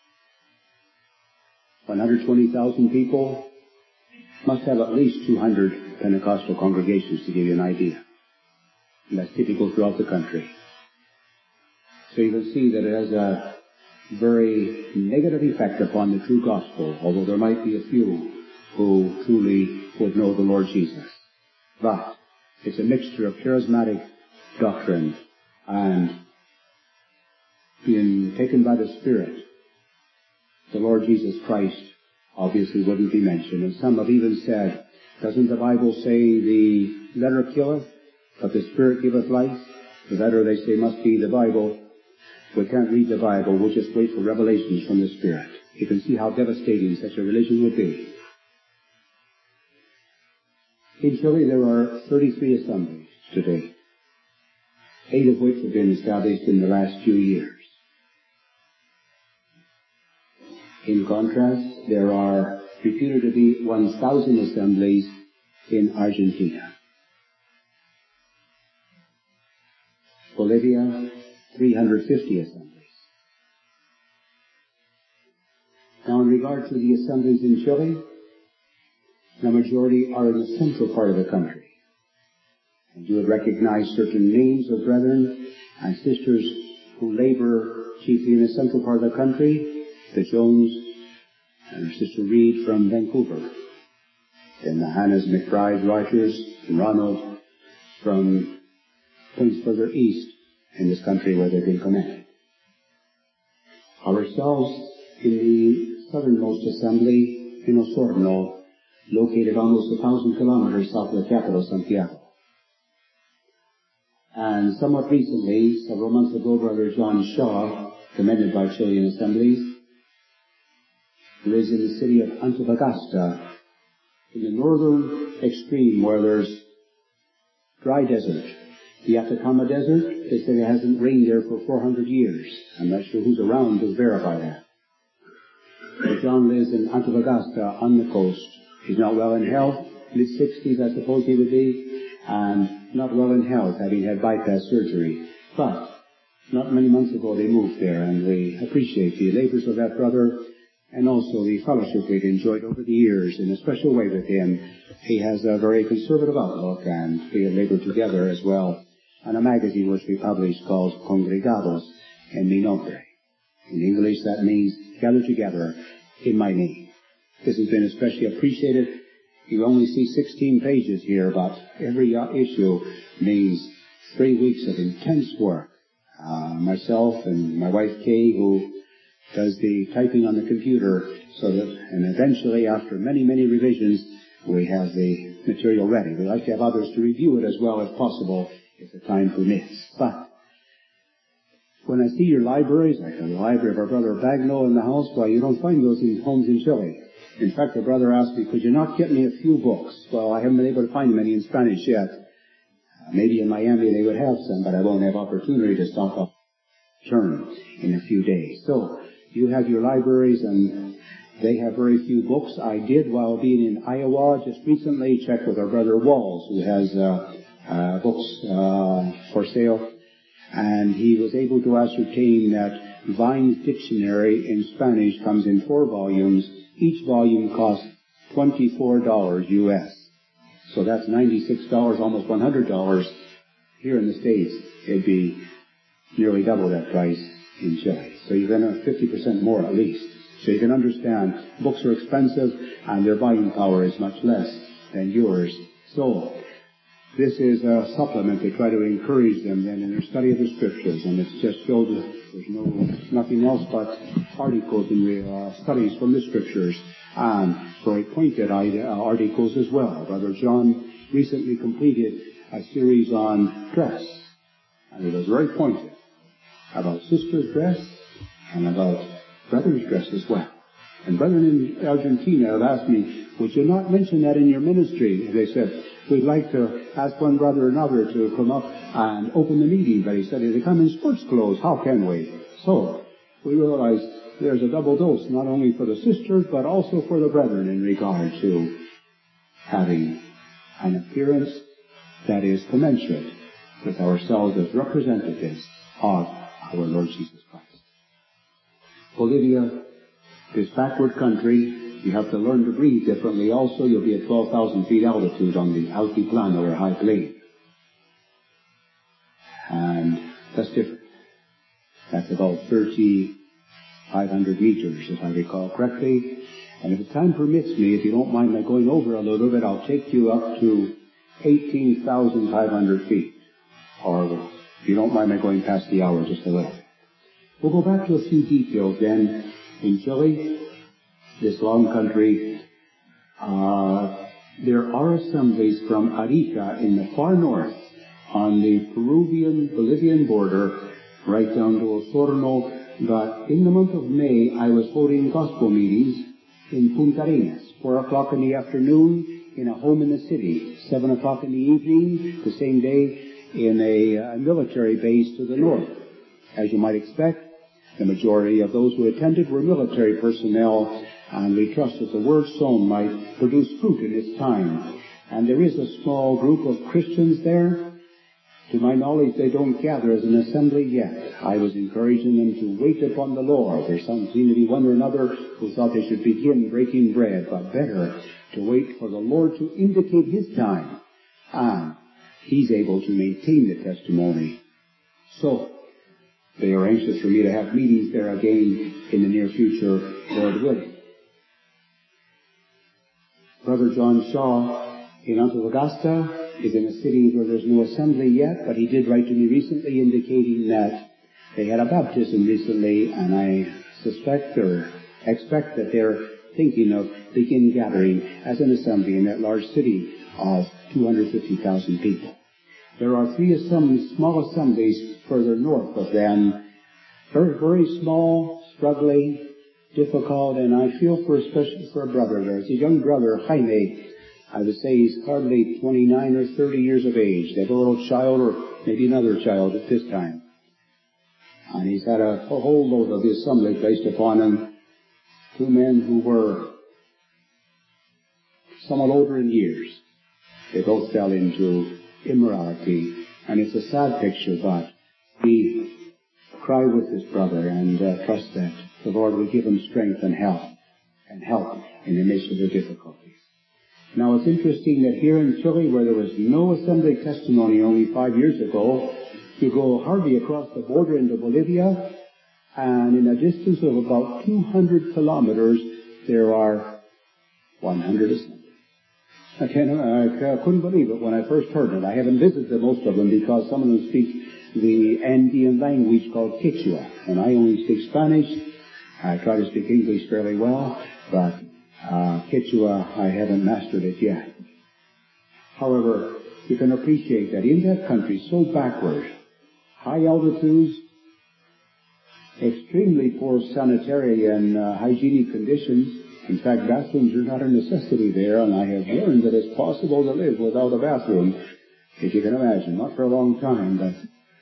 one hundred twenty thousand people, must have at least two hundred Pentecostal congregations, to give you an idea. And that's typical throughout the country. So you can see that it has a very negative effect upon the true gospel, although there might be a few who truly would know the Lord Jesus. But it's a mixture of charismatic doctrine and being taken by the Spirit. The Lord Jesus Christ obviously wouldn't be mentioned. And some have even said, doesn't the Bible say the letter killeth, but the Spirit giveth life? The letter, they say, must be the Bible. We can't read the Bible. We'll just wait for revelations from the Spirit. You can see how devastating such a religion would be. In Chile, there are thirty-three assemblies today. eight of which have been established in the last few years. In contrast, there are reputed to be one thousand assemblies in Argentina. Bolivia, three hundred fifty assemblies. Now, in regard to the assemblies in Chile, the majority are in the central part of the country. And you would recognize certain names of brethren and sisters who labor chiefly in the central part of the country, the Jones and her sister Reed from Vancouver, and the Hannahs, McBride, Rogers, and Ronald from things further east in this country where they've been connected. Ourselves in the southernmost assembly in Osorno, located almost a thousand kilometers south of the capital, Santiago. And somewhat recently, several months ago, Brother John Shaw, commended by Chilean assemblies, lives in the city of Antofagasta, in the northern extreme where there's dry desert. The Atacama Desert, they say it hasn't rained there for four hundred years. I'm not sure who's around to verify that. But John lives in Antofagasta on the coast. He's not well in health, mid-sixties I suppose he would be, and not well in health, having had bypass surgery. But not many months ago they moved there, and we appreciate the labors of that brother and also the fellowship we've enjoyed over the years in a special way with him. He has a very conservative outlook, and we have labored together as well on a magazine which we publish called Congregados en mi nombre. In English that means gather together in my name. This has been especially appreciated. You only see sixteen pages here, but every uh, issue means three weeks of intense work. Uh, myself and my wife Kay, who does the typing on the computer, so that, and eventually after many, many revisions, we have the material ready. We like to have others to review it as well as possible if the time permits. But when I see your libraries, like the library of our brother Bagno in the house, well, you don't find those in homes in Chile. In fact, the brother asked me, could you not get me a few books? Well, I haven't been able to find many in Spanish yet. Uh, maybe in Miami they would have some, but I won't have opportunity to stock up turn in a few days. So, you have your libraries, and they have very few books. I did, while being in Iowa just recently, check with our brother Walls, who has uh, uh, books uh, for sale, and he was able to ascertain that Vine's Dictionary in Spanish comes in four volumes. Each volume costs twenty-four dollars U S. So that's ninety-six dollars, almost one hundred dollars. Here in the States, it'd be nearly double that price in Chile. So you're going to fifty percent more at least. So you can understand books are expensive and their buying power is much less than yours. So this is a supplement to try to encourage them then in their study of the Scriptures, and it's just filled with, there's no, nothing else but articles in the uh, studies from the Scriptures, and very pointed articles as well. Brother John recently completed a series on dress, and it was very pointed about sisters' dress and about brothers' dress as well. And brethren in Argentina have asked me, would you not mention that in your ministry? They said, we'd like to ask one brother or another to come up and open the meeting. But he said, if they come in sports clothes, how can we? So we realized there's a double dose, not only for the sisters, but also for the brethren in regard to having an appearance that is commensurate with ourselves as representatives of our Lord Jesus Christ. Bolivia, this backward country, you have to learn to breathe differently. Also, you'll be at twelve thousand feet altitude on the altiplano or high plain. And that's different. That's about thirty-five hundred meters, if I recall correctly. And if the time permits me, if you don't mind my going over a little bit, I'll take you up to eighteen thousand five hundred feet. Or if you don't mind my going past the hour just a little. We'll go back to a few details then. In Chile, this long country, uh, there are assemblies from Arica in the far north on the Peruvian-Bolivian border right down to Osorno. But in the month of May, I was holding gospel meetings in Punta Arenas, four o'clock in the afternoon in a home in the city, seven o'clock in the evening, the same day in a, a military base to the north. As you might expect, the majority of those who attended were military personnel, and we trust that the word sown might produce fruit in its time. And there is a small group of Christians there. To my knowledge, they don't gather as an assembly yet. I was encouraging them to wait upon the Lord. There some seem to be one or another who thought they should begin breaking bread, but better to wait for the Lord to indicate His time. And He's able to maintain the testimony. So, they are anxious for me to have meetings there again in the near future, Lord willing. Brother John Shaw in Antofagasta is in a city where there's no assembly yet, but he did write to me recently indicating that they had a baptism recently, and I suspect or expect that they're thinking of begin gathering as an assembly in that large city of two hundred fifty thousand people. There are three some small assemblies further north of them, very, very small, struggling, difficult, and I feel for especially for a brother there. It's a young brother, Jaime. I would say he's hardly twenty-nine or thirty years of age. They have a little child or maybe another child at this time. And he's had a, a whole load of the assembly placed upon him. Two men who were somewhat older in years. They both fell into immorality. And it's a sad picture, but we cry with this brother and uh, trust that the Lord will give him strength and help and help in the midst of the difficulties. Now, it's interesting that here in Chile, where there was no assembly testimony only five years ago, you go hardly across the border into Bolivia, and in a distance of about two hundred kilometers, there are one hundred assemblies. I, can't, I couldn't believe it when I first heard it. I haven't visited most of them because some of them speak the Andean language called Quechua, and I only speak Spanish. I try to speak English fairly well, but Uh, Quechua, I haven't mastered it yet. However, you can appreciate that in that country, so backward, high altitudes, extremely poor sanitary and uh, hygienic conditions. In fact, bathrooms are not a necessity there, and I have learned that it's possible to live without a bathroom, if you can imagine. Not for a long time, but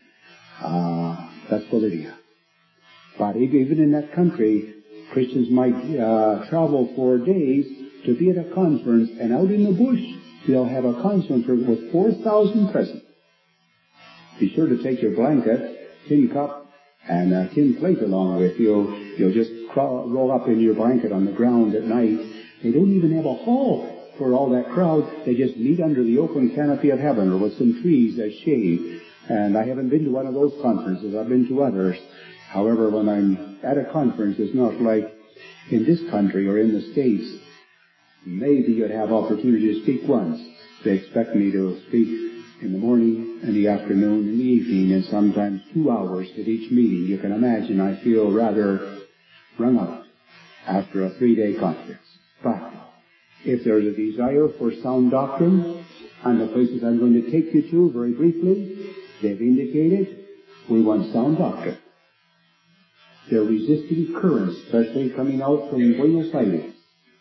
uh, that's Bolivia. But even in that country, Christians might uh, travel for days to be at a conference, and out in the bush, they'll have a conference with four thousand present. Be sure to take your blanket, tin cup, and a tin plate along with you. You'll just crawl, roll up in your blanket on the ground at night. They don't even have a hall for all that crowd. They just meet under the open canopy of heaven or with some trees as shade. And I haven't been to one of those conferences. I've been to others. However, when I'm at a conference, it's not like in this country or in the States. Maybe you'd have opportunity to speak once. They expect me to speak in the morning, in the afternoon, in the evening, and sometimes two hours at each meeting. You can imagine I feel rather wrung out after a three-day conference. But if there's a desire for sound doctrine, and the places I'm going to take you to very briefly, they've indicated we want sound doctrine. They're resisting currents, especially coming out from Buenos Aires,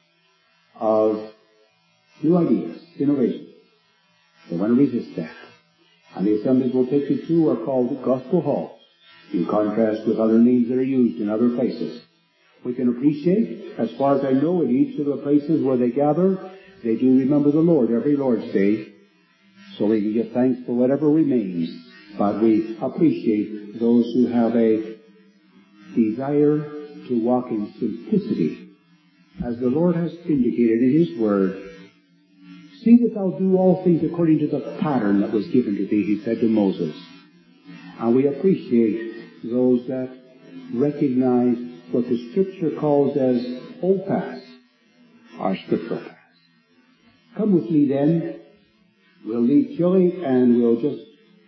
of new ideas, innovation. They want to resist that. And the assemblies we'll take you to are called gospel halls, in contrast with other names that are used in other places. We can appreciate, as far as I know, in each of the places where they gather, they do remember the Lord every Lord's Day, so we can give thanks for whatever remains. But we appreciate those who have a desire to walk in simplicity, as the Lord has indicated in His Word. See that thou do all things according to the pattern that was given to thee, He said to Moses. And we appreciate those that recognize what the Scripture calls as old paths, our scriptural paths. Come with me then. We'll leave Chile and we'll just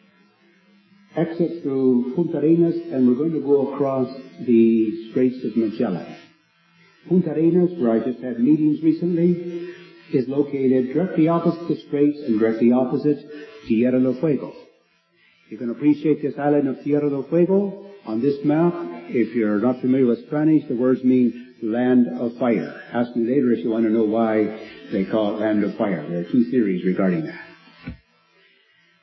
exit through Punta Arenas, and we're going to go across the Straits of Magellan. Punta Arenas, where I just had meetings recently, is located directly opposite the Straits and directly opposite Tierra del Fuego. You can appreciate this island of Tierra del Fuego on this map. If you're not familiar with Spanish, the words mean land of fire. Ask me later if you want to know why they call it land of fire. There are two theories regarding that.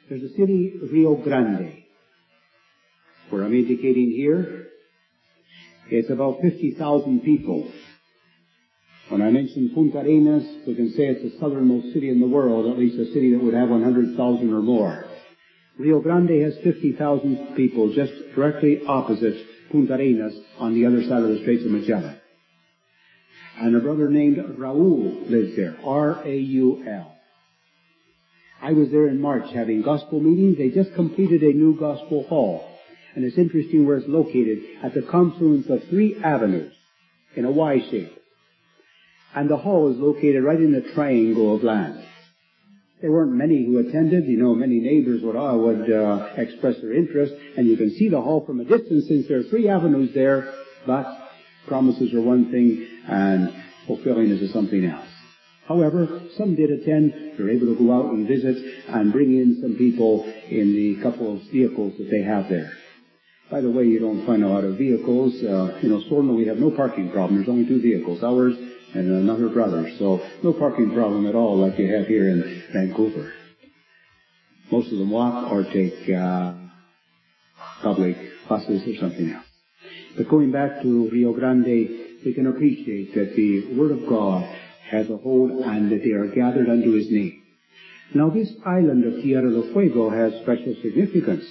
There's a city, Rio Grande, where I'm indicating here. It's about fifty thousand people. When I mention Punta Arenas, we can say it's the southernmost city in the world, at least a city that would have one hundred thousand or more. Rio Grande has fifty thousand people just directly opposite Punta Arenas on the other side of the Straits of Magellan. And a brother named Raul lives there, R A U L. I was there in March having gospel meetings. They just completed a new gospel hall. And it's interesting where it's located, at the confluence of three avenues in a Y shape. And the hall is located right in the triangle of land. There weren't many who attended. You know, many neighbors would, uh, would uh, express their interest. And you can see the hall from a distance since there are three avenues there. But promises are one thing and fulfilling is something else. However, some did attend. They were able to go out and visit and bring in some people in the couple of vehicles that they have there. By the way, you don't find a lot of vehicles. Uh, you know, Sorno, we have no parking problem. There's only two vehicles, ours and another brother. So no parking problem at all like you have here in Vancouver. Most of them walk or take uh, public buses or something else. But going back to Rio Grande, we can appreciate that the Word of God has a hold and that they are gathered unto His name. Now this island of Tierra del Fuego has special significance.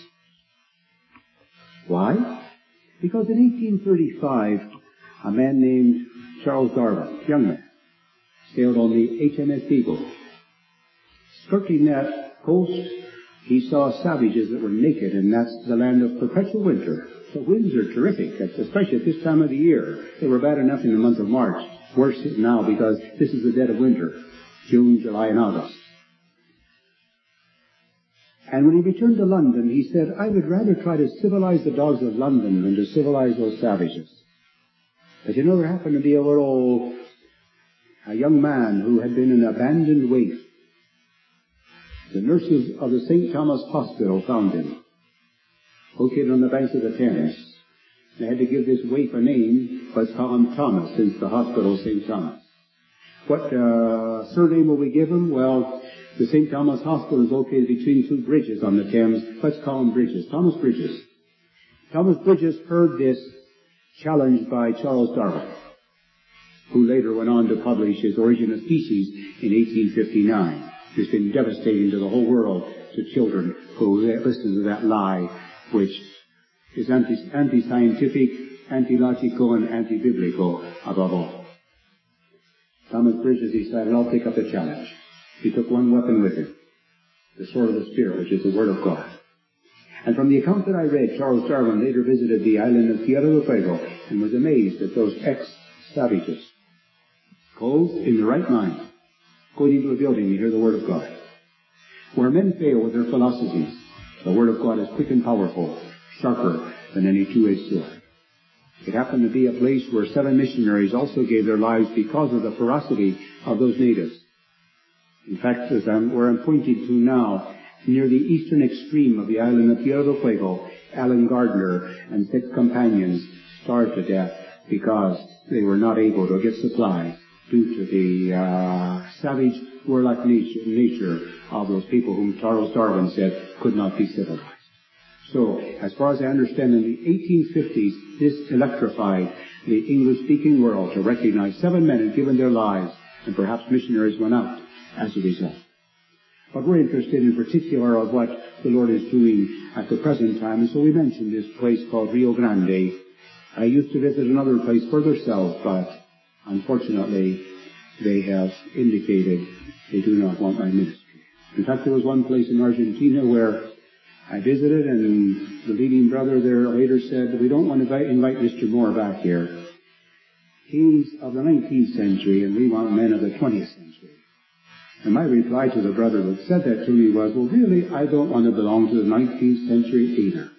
Why? Because in eighteen thirty-five, a man named Charles Darwin, young man, sailed on the H M S Beagle. Skirting that coast, he saw savages that were naked, and that's the land of perpetual winter. The winds are terrific, especially at this time of the year. They were bad enough in the month of March. Worse now because this is the dead of winter, June, July, and August. And when he returned to London, he said, I would rather try to civilize the dogs of London than to civilize those savages. But you know, there happened to be a little, a young man who had been an abandoned waif. The nurses of the Saint Thomas Hospital found him, located on the banks of the Thames. They had to give this waif a name. Let's call him Thomas, since the hospital is Saint Thomas. What uh, surname will we give him? Well, the Saint Thomas Hospital is located between two bridges on the Thames. Let's call him Bridges. Thomas Bridges. Thomas Bridges heard this challenge by Charles Darwin, who later went on to publish his Origin of Species in eighteen fifty-nine. It's been devastating to the whole world, to children who listen to that lie, which is anti- anti-scientific, anti-logical, and anti-biblical above all. Thomas Bridges decided, I'll take up the challenge. He took one weapon with him, the sword of the Spirit, which is the Word of God. And from the account that I read, Charles Darwin later visited the island of Tierra del Fuego and was amazed at those ex-savages, clothed in the right mind, going into a building to hear the Word of God. Where men fail with their philosophies, the Word of God is quick and powerful, sharper than any two-edged sword. It happened to be a place where seven missionaries also gave their lives because of the ferocity of those natives. In fact, as I'm, where I'm pointing to now, near the eastern extreme of the island of Tierra del Fuego, Alan Gardner and six companions starved to death because they were not able to get supplies due to the uh, savage, warlike nature, nature of those people whom Charles Darwin said could not be civilized. So, as far as I understand, in the eighteen fifties, this electrified the English-speaking world to recognize seven men had given their lives, and perhaps missionaries went out as a result. But we're interested in particular of what the Lord is doing at the present time, and so we mentioned this place called Rio Grande. I used to visit another place further south, but unfortunately they have indicated they do not want my ministry. In fact, there was one place in Argentina where I visited, and the leading brother there later said, we don't want to invite Mister Moore back here. He's of the nineteenth century, and we want men of the twentieth century. And my reply to the brother that said that to me was, well, really, I don't want to belong to the nineteenth century either.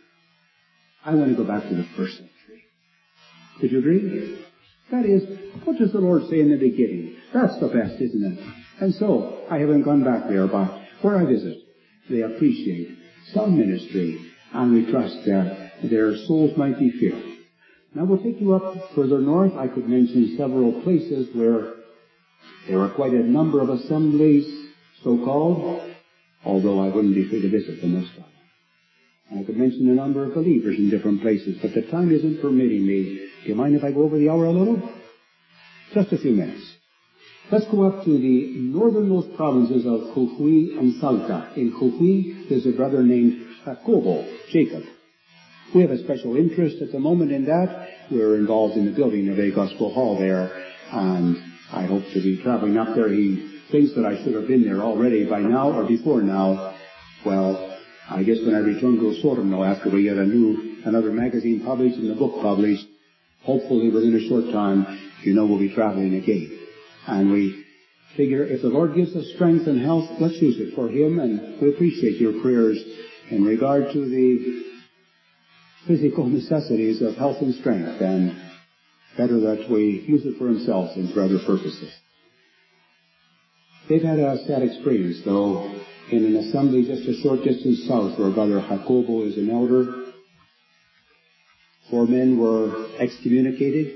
I want to go back to the first century. Would you agree? That is, what does the Lord say in the beginning? That's the best, isn't it? And so, I haven't gone back there, but where I visit, they appreciate some ministry, and we trust that their souls might be filled. Now we'll take you up further north. I could mention several places where there are quite a number of assemblies, so-called, although I wouldn't be free to visit them this time. I could mention a number of believers in different places, but the time isn't permitting me. Do you mind if I go over the hour a little? Just a few minutes. Let's go up to the northernmost provinces of Jujuy and Salta. In Jujuy, there's a brother named Jacobo, Jacob. We have a special interest at the moment in that. We're involved in the building of a gospel hall there, and I hope to be traveling up there. He thinks that I should have been there already by now or before now. Well, I guess when I return to Osorno after we get a new, another magazine published and the book published, hopefully within a short time, you know we'll be traveling again. And we figure if the Lord gives us strength and health, let's use it for Him, and we appreciate your prayers in regard to the physical necessities of health and strength, and better that we use it for Himself than for other purposes. They've had a sad experience, though, in an assembly just a short distance south where Brother Jacobo is an elder. Four men were excommunicated,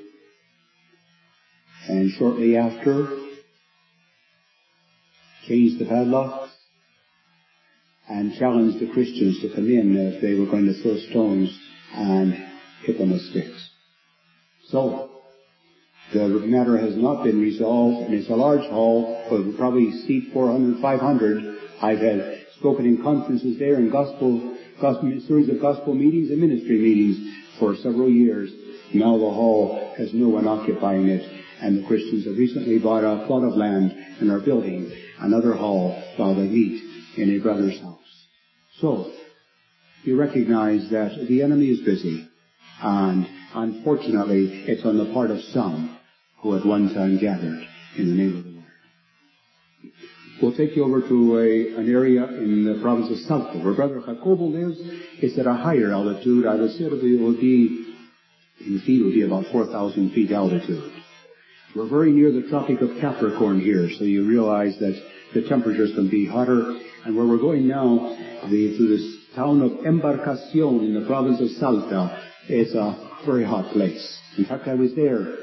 and shortly after changed the padlocks and challenged the Christians to come in if they were going to throw stones and hit them with sticks. So, the matter has not been resolved, and it's a large hall, but it will probably seat four hundred, five hundred. I've had spoken in conferences there and gospel, gospel, series of gospel meetings and ministry meetings for several years. Now the hall has no one occupying it, and the Christians have recently bought a plot of land and are building another hall while they meet in a brother's house. So, you recognize that the enemy is busy, and unfortunately it's on the part of some who at one time gathered in the name of the Lord. We'll take you over to a, an area in the province of Salta, where Brother Jacobo lives. It's at a higher altitude. I would say it would be, in feet, it would be about four thousand feet altitude. We're very near the Tropic of Capricorn here, so you realize that the temperatures can be hotter. And where we're going now, the, to this town of Embarcacion in the province of Salta, it's a very hot place. In fact, I was there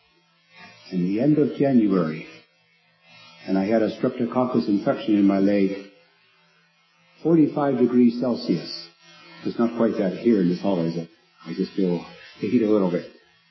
in the end of January, and I had a streptococcus infection in my leg, forty-five degrees Celsius. It's not quite that here in this hall, is it? I just feel the heat a little bit.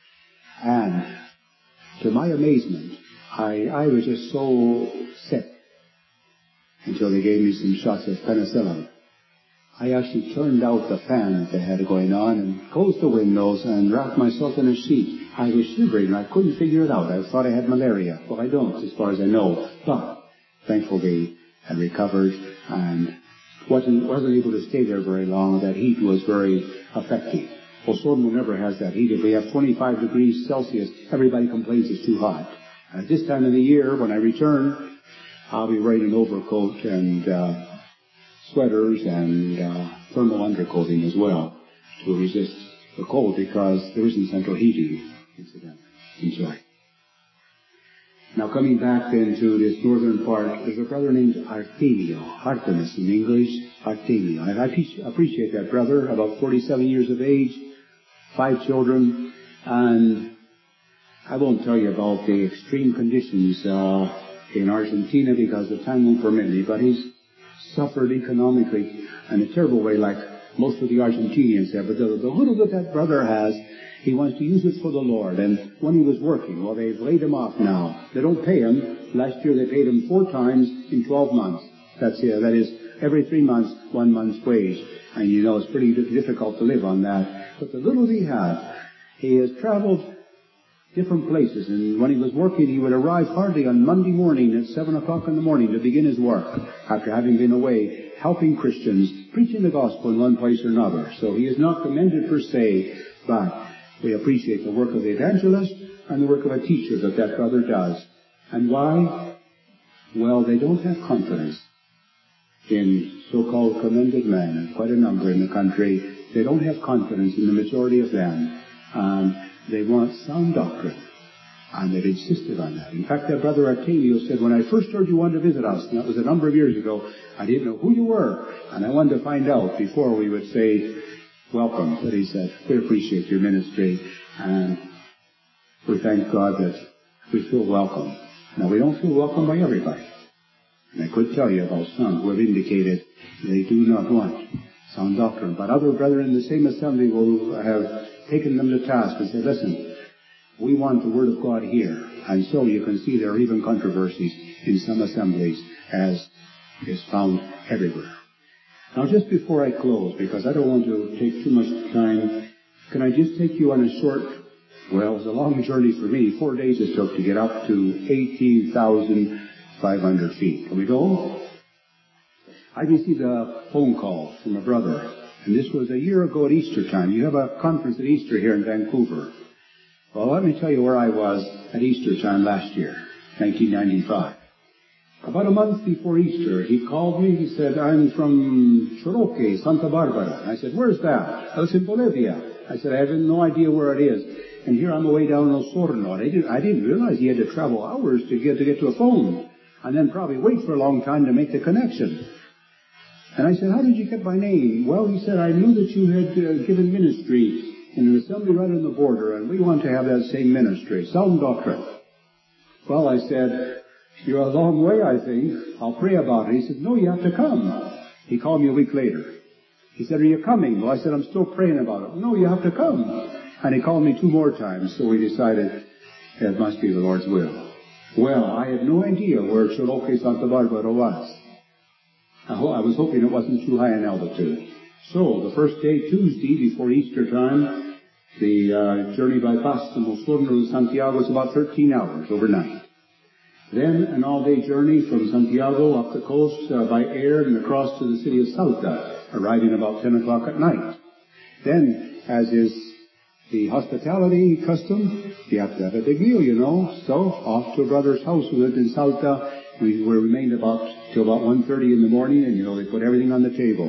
And to my amazement, I, I was just so sick until they gave me some shots of penicillin. I actually turned out the fan that they had going on and closed the windows and wrapped myself in a sheet. I was shivering. I couldn't figure it out. I thought I had malaria. Well, I don't, as far as I know. But thankfully, I recovered and wasn't, wasn't able to stay there very long. That heat was very effective. Osorno never has that heat. If we have twenty-five degrees Celsius, everybody complains it's too hot. At this time of the year, when I return, I'll be wearing an overcoat and uh, sweaters and uh, thermal undercoating as well to resist the cold, because there isn't central heating, incidentally. Enjoy. Now coming back into this northern part, there's a brother named Artemio, Artemis in English, Artemio. And I appreciate that brother, about forty-seven years of age, five children, and I won't tell you about the extreme conditions uh, in Argentina because the time won't permit me, but he's suffered economically in a terrible way like most of the Argentinians have. But the, the little that that brother has, he wants to use it for the Lord. And when he was working, well, they've laid him off now. They don't pay him. Last year they paid him four times in twelve months. That's it. That is, every three months, one month's wage. And you know, it's pretty difficult to live on that. But the little he had, he has traveled different places, and when he was working, he would arrive hardly on Monday morning at seven o'clock in the morning to begin his work, after having been away helping Christians, preaching the gospel in one place or another. So he is not commended per se, but we appreciate the work of the evangelist and the work of a teacher that that brother does. And why? Well, they don't have confidence in so-called commended men, and quite a number in the country. They don't have confidence in the majority of them. Um, They want sound doctrine, and they've insisted on that. In fact, that brother Artemio said, when I first heard you wanted to visit us, and that was a number of years ago, I didn't know who you were, and I wanted to find out before we would say, welcome. But he said, we appreciate your ministry, and we thank God that we feel welcome. Now, we don't feel welcome by everybody. And I could tell you about some who have indicated they do not want sound doctrine. But other brethren in the same assembly will have taken them to task and said, listen, we want the Word of God here. And so you can see there are even controversies in some assemblies, as is found everywhere. Now, just before I close, because I don't want to take too much time, can I just take you on a short, well, it was a long journey for me. Four days it took to get up to eighteen thousand five hundred feet. Can we go? I received a phone call from a brother, and this was a year ago at Easter time. You have a conference at Easter here in Vancouver. Well, let me tell you where I was at Easter time last year, nineteen ninety-five. About a month before Easter, he called me. He said, I'm from Choroque, Santa Barbara. I said, where's that? I was in Bolivia. I said, I have no idea where it is. And here I'm away down in Osorno. I didn't, I didn't realize he had to travel hours to get to get to a phone, and then probably wait for a long time to make the connection. And I said, how did you get my name? Well, he said, I knew that you had uh, given ministry in an assembly right on the border, and we want to have that same ministry, sound doctrine. Well, I said, you're a long way, I think. I'll pray about it. He said, no, you have to come. He called me a week later. He said, are you coming? Well, I said, I'm still praying about it. No, you have to come. And he called me two more times, so we decided it must be the Lord's will. Well, I had no idea where Choroque, Santa Barbara was. I, ho- I was hoping it wasn't too high in altitude. So, the first day, Tuesday, before Easter time, the uh, journey by bus from Osorno to Santiago was about thirteen hours overnight. Then an all-day journey from Santiago up the coast uh, by air and across to the city of Salta, arriving about ten o'clock at night. Then, as is the hospitality custom, you have to have a big meal, you know. So, off to a brother's house who lived in Salta. We were remained about till about one thirty in the morning, and, you know, they put everything on the table.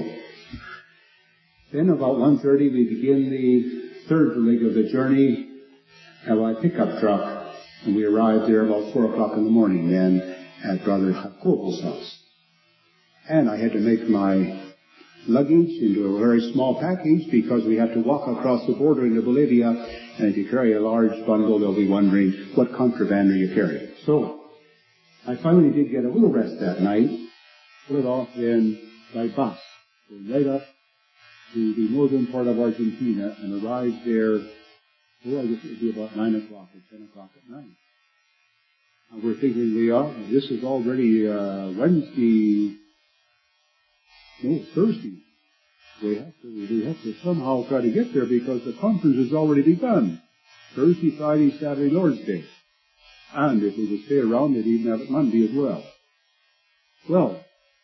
Then about one thirty we begin the third leg of the journey by pickup truck. And we arrived there about four o'clock in the morning then at Brother Jacobo's house. And I had to make my luggage into a very small package because we had to walk across the border into Bolivia. And if you carry a large bundle, they'll be wondering, what contraband are you carrying? So, I finally did get a little rest that night, put off then by bus, going right up to the northern part of Argentina and arrived there. Well, I guess it would be about nine o'clock or ten o'clock at night. And we're thinking, we are, this is already uh, Wednesday, no, Thursday. We have to, we have to somehow try to get there because the conference has already begun. Thursday, Friday, Saturday, Lord's Day. And if we would stay around, they'd even have it Monday as well. Well,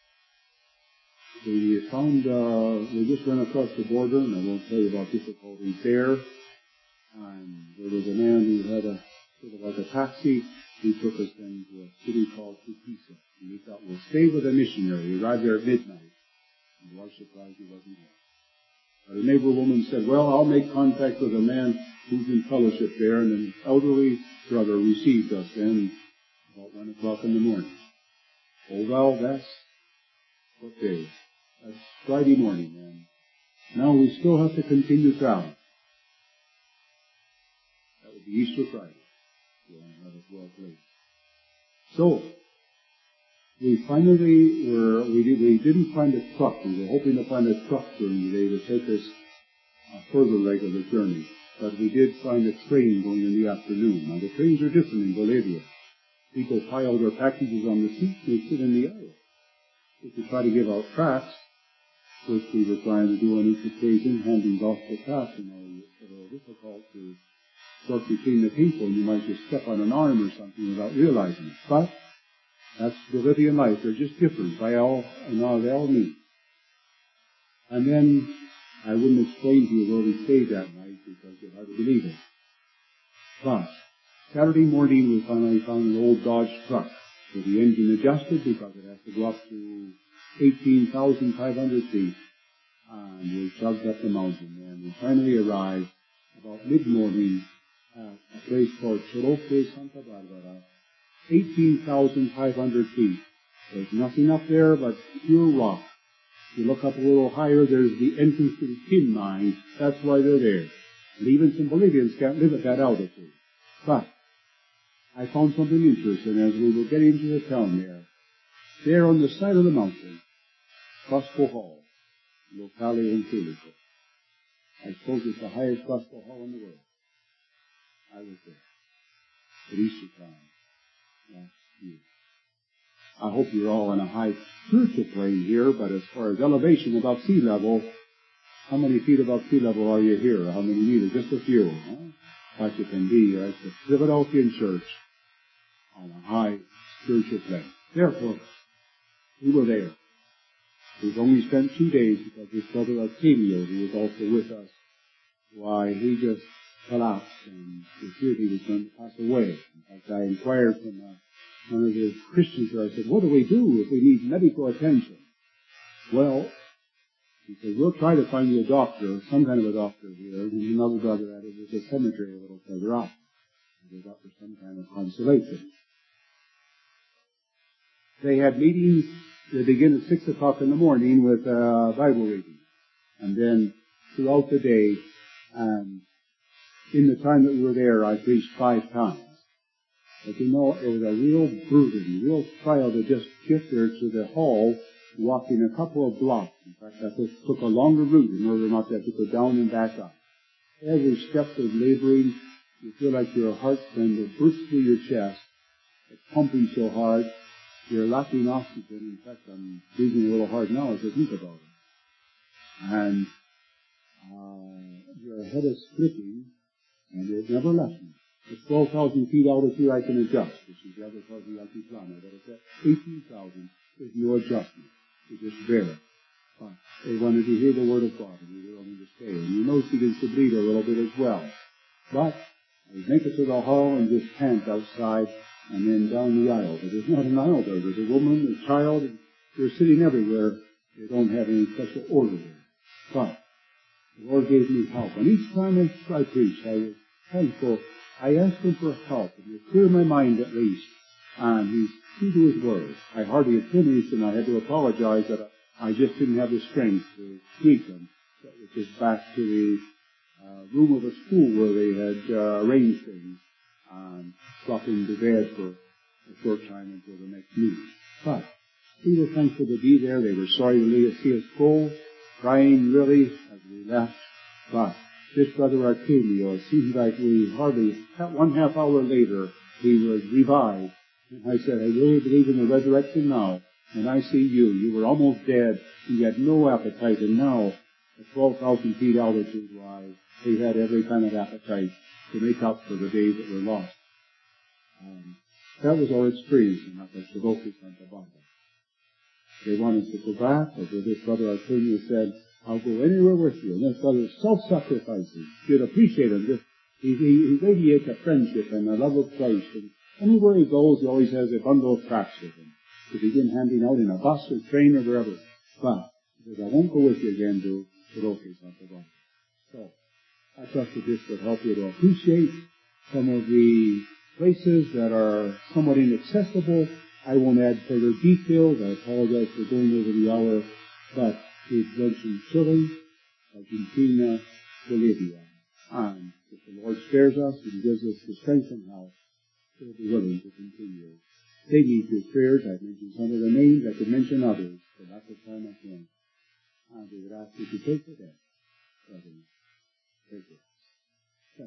we found, uh, we just went across the border, and I won't tell you about difficulties there. And there was a man who had a sort of like a taxi. He took us then to a city called Tupiza. And we thought, we'll stay with a missionary. We arrived there at midnight. And to our surprise, he wasn't there. But a neighbor woman said, well, I'll make contact with a man who's in fellowship there. And an elderly brother received us then about one o'clock in the morning. Oh, well, that's what day? That's Friday morning. And now we still have to continue traveling. The Easter Friday. Well played. So, we finally were, we, did, we didn't find a truck. We were hoping to find a truck during the day to take us a further leg of the journey. But we did find a train going in the afternoon. Now, the trains are different in Bolivia. People pile their packages on the seats and they sit in the aisle. If you try to give out tracts, which we were trying to do on each occasion, handing off the tracts, you know, it's a little difficult to work between the people, and you might just step on an arm or something without realizing it. But that's Bolivian life. They're just different by all, and all, they all meet. And then I wouldn't explain to you where we stayed that night because you'd hardly believe it. But Saturday morning we finally found an old Dodge truck with the engine adjusted because it has to go up to eighteen thousand five hundred feet. And we chugged up the mountain, and we finally arrived about mid-morning at a place called Choroque, Santa Barbara, eighteen thousand five hundred feet. There's nothing up there but pure rock. If you look up a little higher, there's the entrance to the tin mines. That's why they're there. And even some Bolivians can't live at that altitude. But I found something interesting as we were getting to the town there. there on the side of the mountain, Gospel Hall, locale in Calico. I suppose it's the highest Gospel Hall in the world. I was there at Easter time last year. I hope you're all on a high spiritual plane here, but as far as elevation above sea level, how many feet above sea level are you here? How many meters? Just a few, huh? But you can be at the Philadelphian Church on a high spiritual plane. Therefore, we were there. We've only spent two days because this brother Octavio, who was also with us, why, he just collapsed and we feared he was going to pass away. In fact, I inquired from uh, one of the Christians there. I said, what do we do if we need medical attention? Well, he said, we'll try to find you a doctor, some kind of a doctor here. And another brother added, there's a cemetery a little further up. They got for some kind of consolation. They had meetings. They begin at six o'clock in the morning with uh, Bible reading. And then throughout the day, and in the time that we were there, I preached five times. But you know, it was a real burden, real trial to just get there to the hall, walking a couple of blocks. In fact, I took a longer route in order not to have to go down and back up. Every step was laboring. You feel like your heart's going to burst through your chest. It's pumping so hard. You're lacking oxygen. In fact, I'm breathing a little hard now as I think about it. And uh, your head is splitting, and it never left me. At twelve thousand feet altitude, I can adjust, which is the other part of the altiplano. But it's at eighteen thousand, there's no adjustment. You just bear it. But they wanted to hear the Word of God, and we were willing to stay. And your nose begins to bleed a little bit as well. But I make it to the hall and just pant outside, and then down the aisle. But there's not an aisle there. There's a woman, a child, and they're sitting everywhere. They don't have any special order there. But the Lord gave me help. And each time I preached, I was thankful. I asked Him for help, and to clear my mind at least. And He's true to His Word. I hardly had finished, and I had to apologize that I just didn't have the strength to greet them. So it was just back to the uh, room of a school where they had uh, arranged things, and dropped into bed for a short time until the next meeting. But we were thankful to be there. They were sorry to see us go, crying really as we left. But this brother Arcadio, it seemed like we hardly, one half hour later, he was revived. And I said, I really believe in the resurrection now. And I see you. You were almost dead. You had no appetite. And now, at twelve thousand feet altitude, why, they had every kind of appetite to make up for the days that were lost. Um, that was our experience in Apachiroki Santa Barbara. They wanted to go back, or this brother Arcadio said, I'll go anywhere with you. And this brother self-sacrificing. You'd appreciate him. Just, he, he, he radiates a friendship and a love of Christ. And anywhere he goes, he always has a bundle of tracts with him to begin handing out in a bus or train or wherever. But he says, I won't go with you again to Chiroki Santa Barbara. So, I trust that this will help you to appreciate some of the places that are somewhat inaccessible. I won't add further details. I apologize for going over the hour, but we've mentioned Chile, Argentina, Bolivia. And if the Lord spares us and gives us the strength and health, we'll be willing to continue. They need your prayers. I've mentioned some of the names. I could mention others, but that's the time I can. And we would ask you to take the death. Brethren, take it. Seven.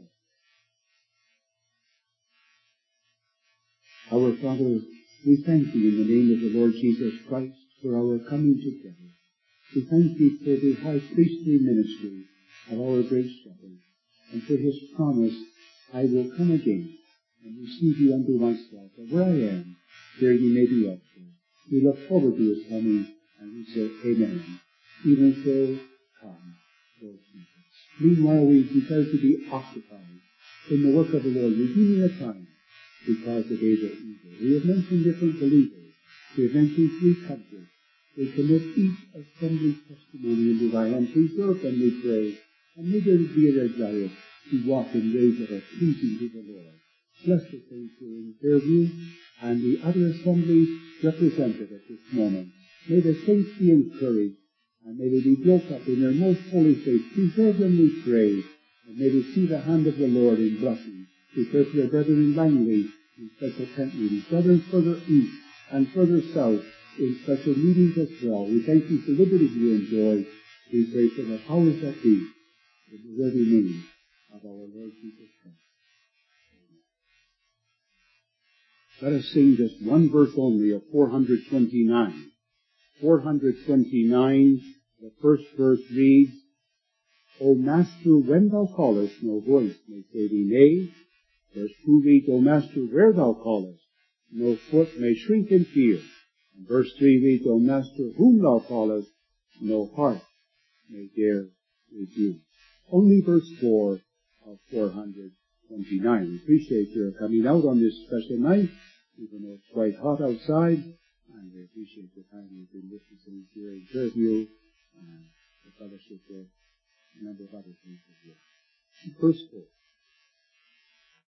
Our Father, we thank Thee in the name of the Lord Jesus Christ for our coming together. We thank Thee for the high priestly ministry of our great shepherd, and for His promise, I will come again and receive you unto myself, that where I am, there ye may be also. We look forward to His coming, and we say, Amen. Even so, come, Lord Jesus. Meanwhile, we desire to be occupied in the work of the Lord, redeeming the time, because the days are evil. We have mentioned different believers. We have mentioned three subjects. We commit each assembly testimony into Thy hand. Preserve them, we pray, and may there be a desire to walk in ways that are pleasing to the Lord. Bless the saints here in Fairview and the other assemblies represented at this moment. May the saints be encouraged, and may they be built up in their most holy faith. Preserve them, we pray, and may they see the hand of the Lord in blessing. We pray for their brethren in Langley, in special tent meetings, brethren further east and further south, in special meetings as well. We thank you for liberty you enjoy. We pray for the powers that be, in the worthy name of our Lord Jesus Christ. Let us sing just one verse only of four hundred twenty-nine. four hundred twenty-nine, the first verse reads, O Master, when thou callest, no voice may say thee nay. Verse two reads, O Master, where thou callest, no foot may shrink in fear. And verse three reads, O Master, whom thou callest, no heart may dare refuse. Only verse four of four hundred twenty-nine. We appreciate your coming out on this special night, even though it's quite hot outside, and we appreciate the time you've been with us and hearing you and the fellowship with a number of other things as well. Verse four.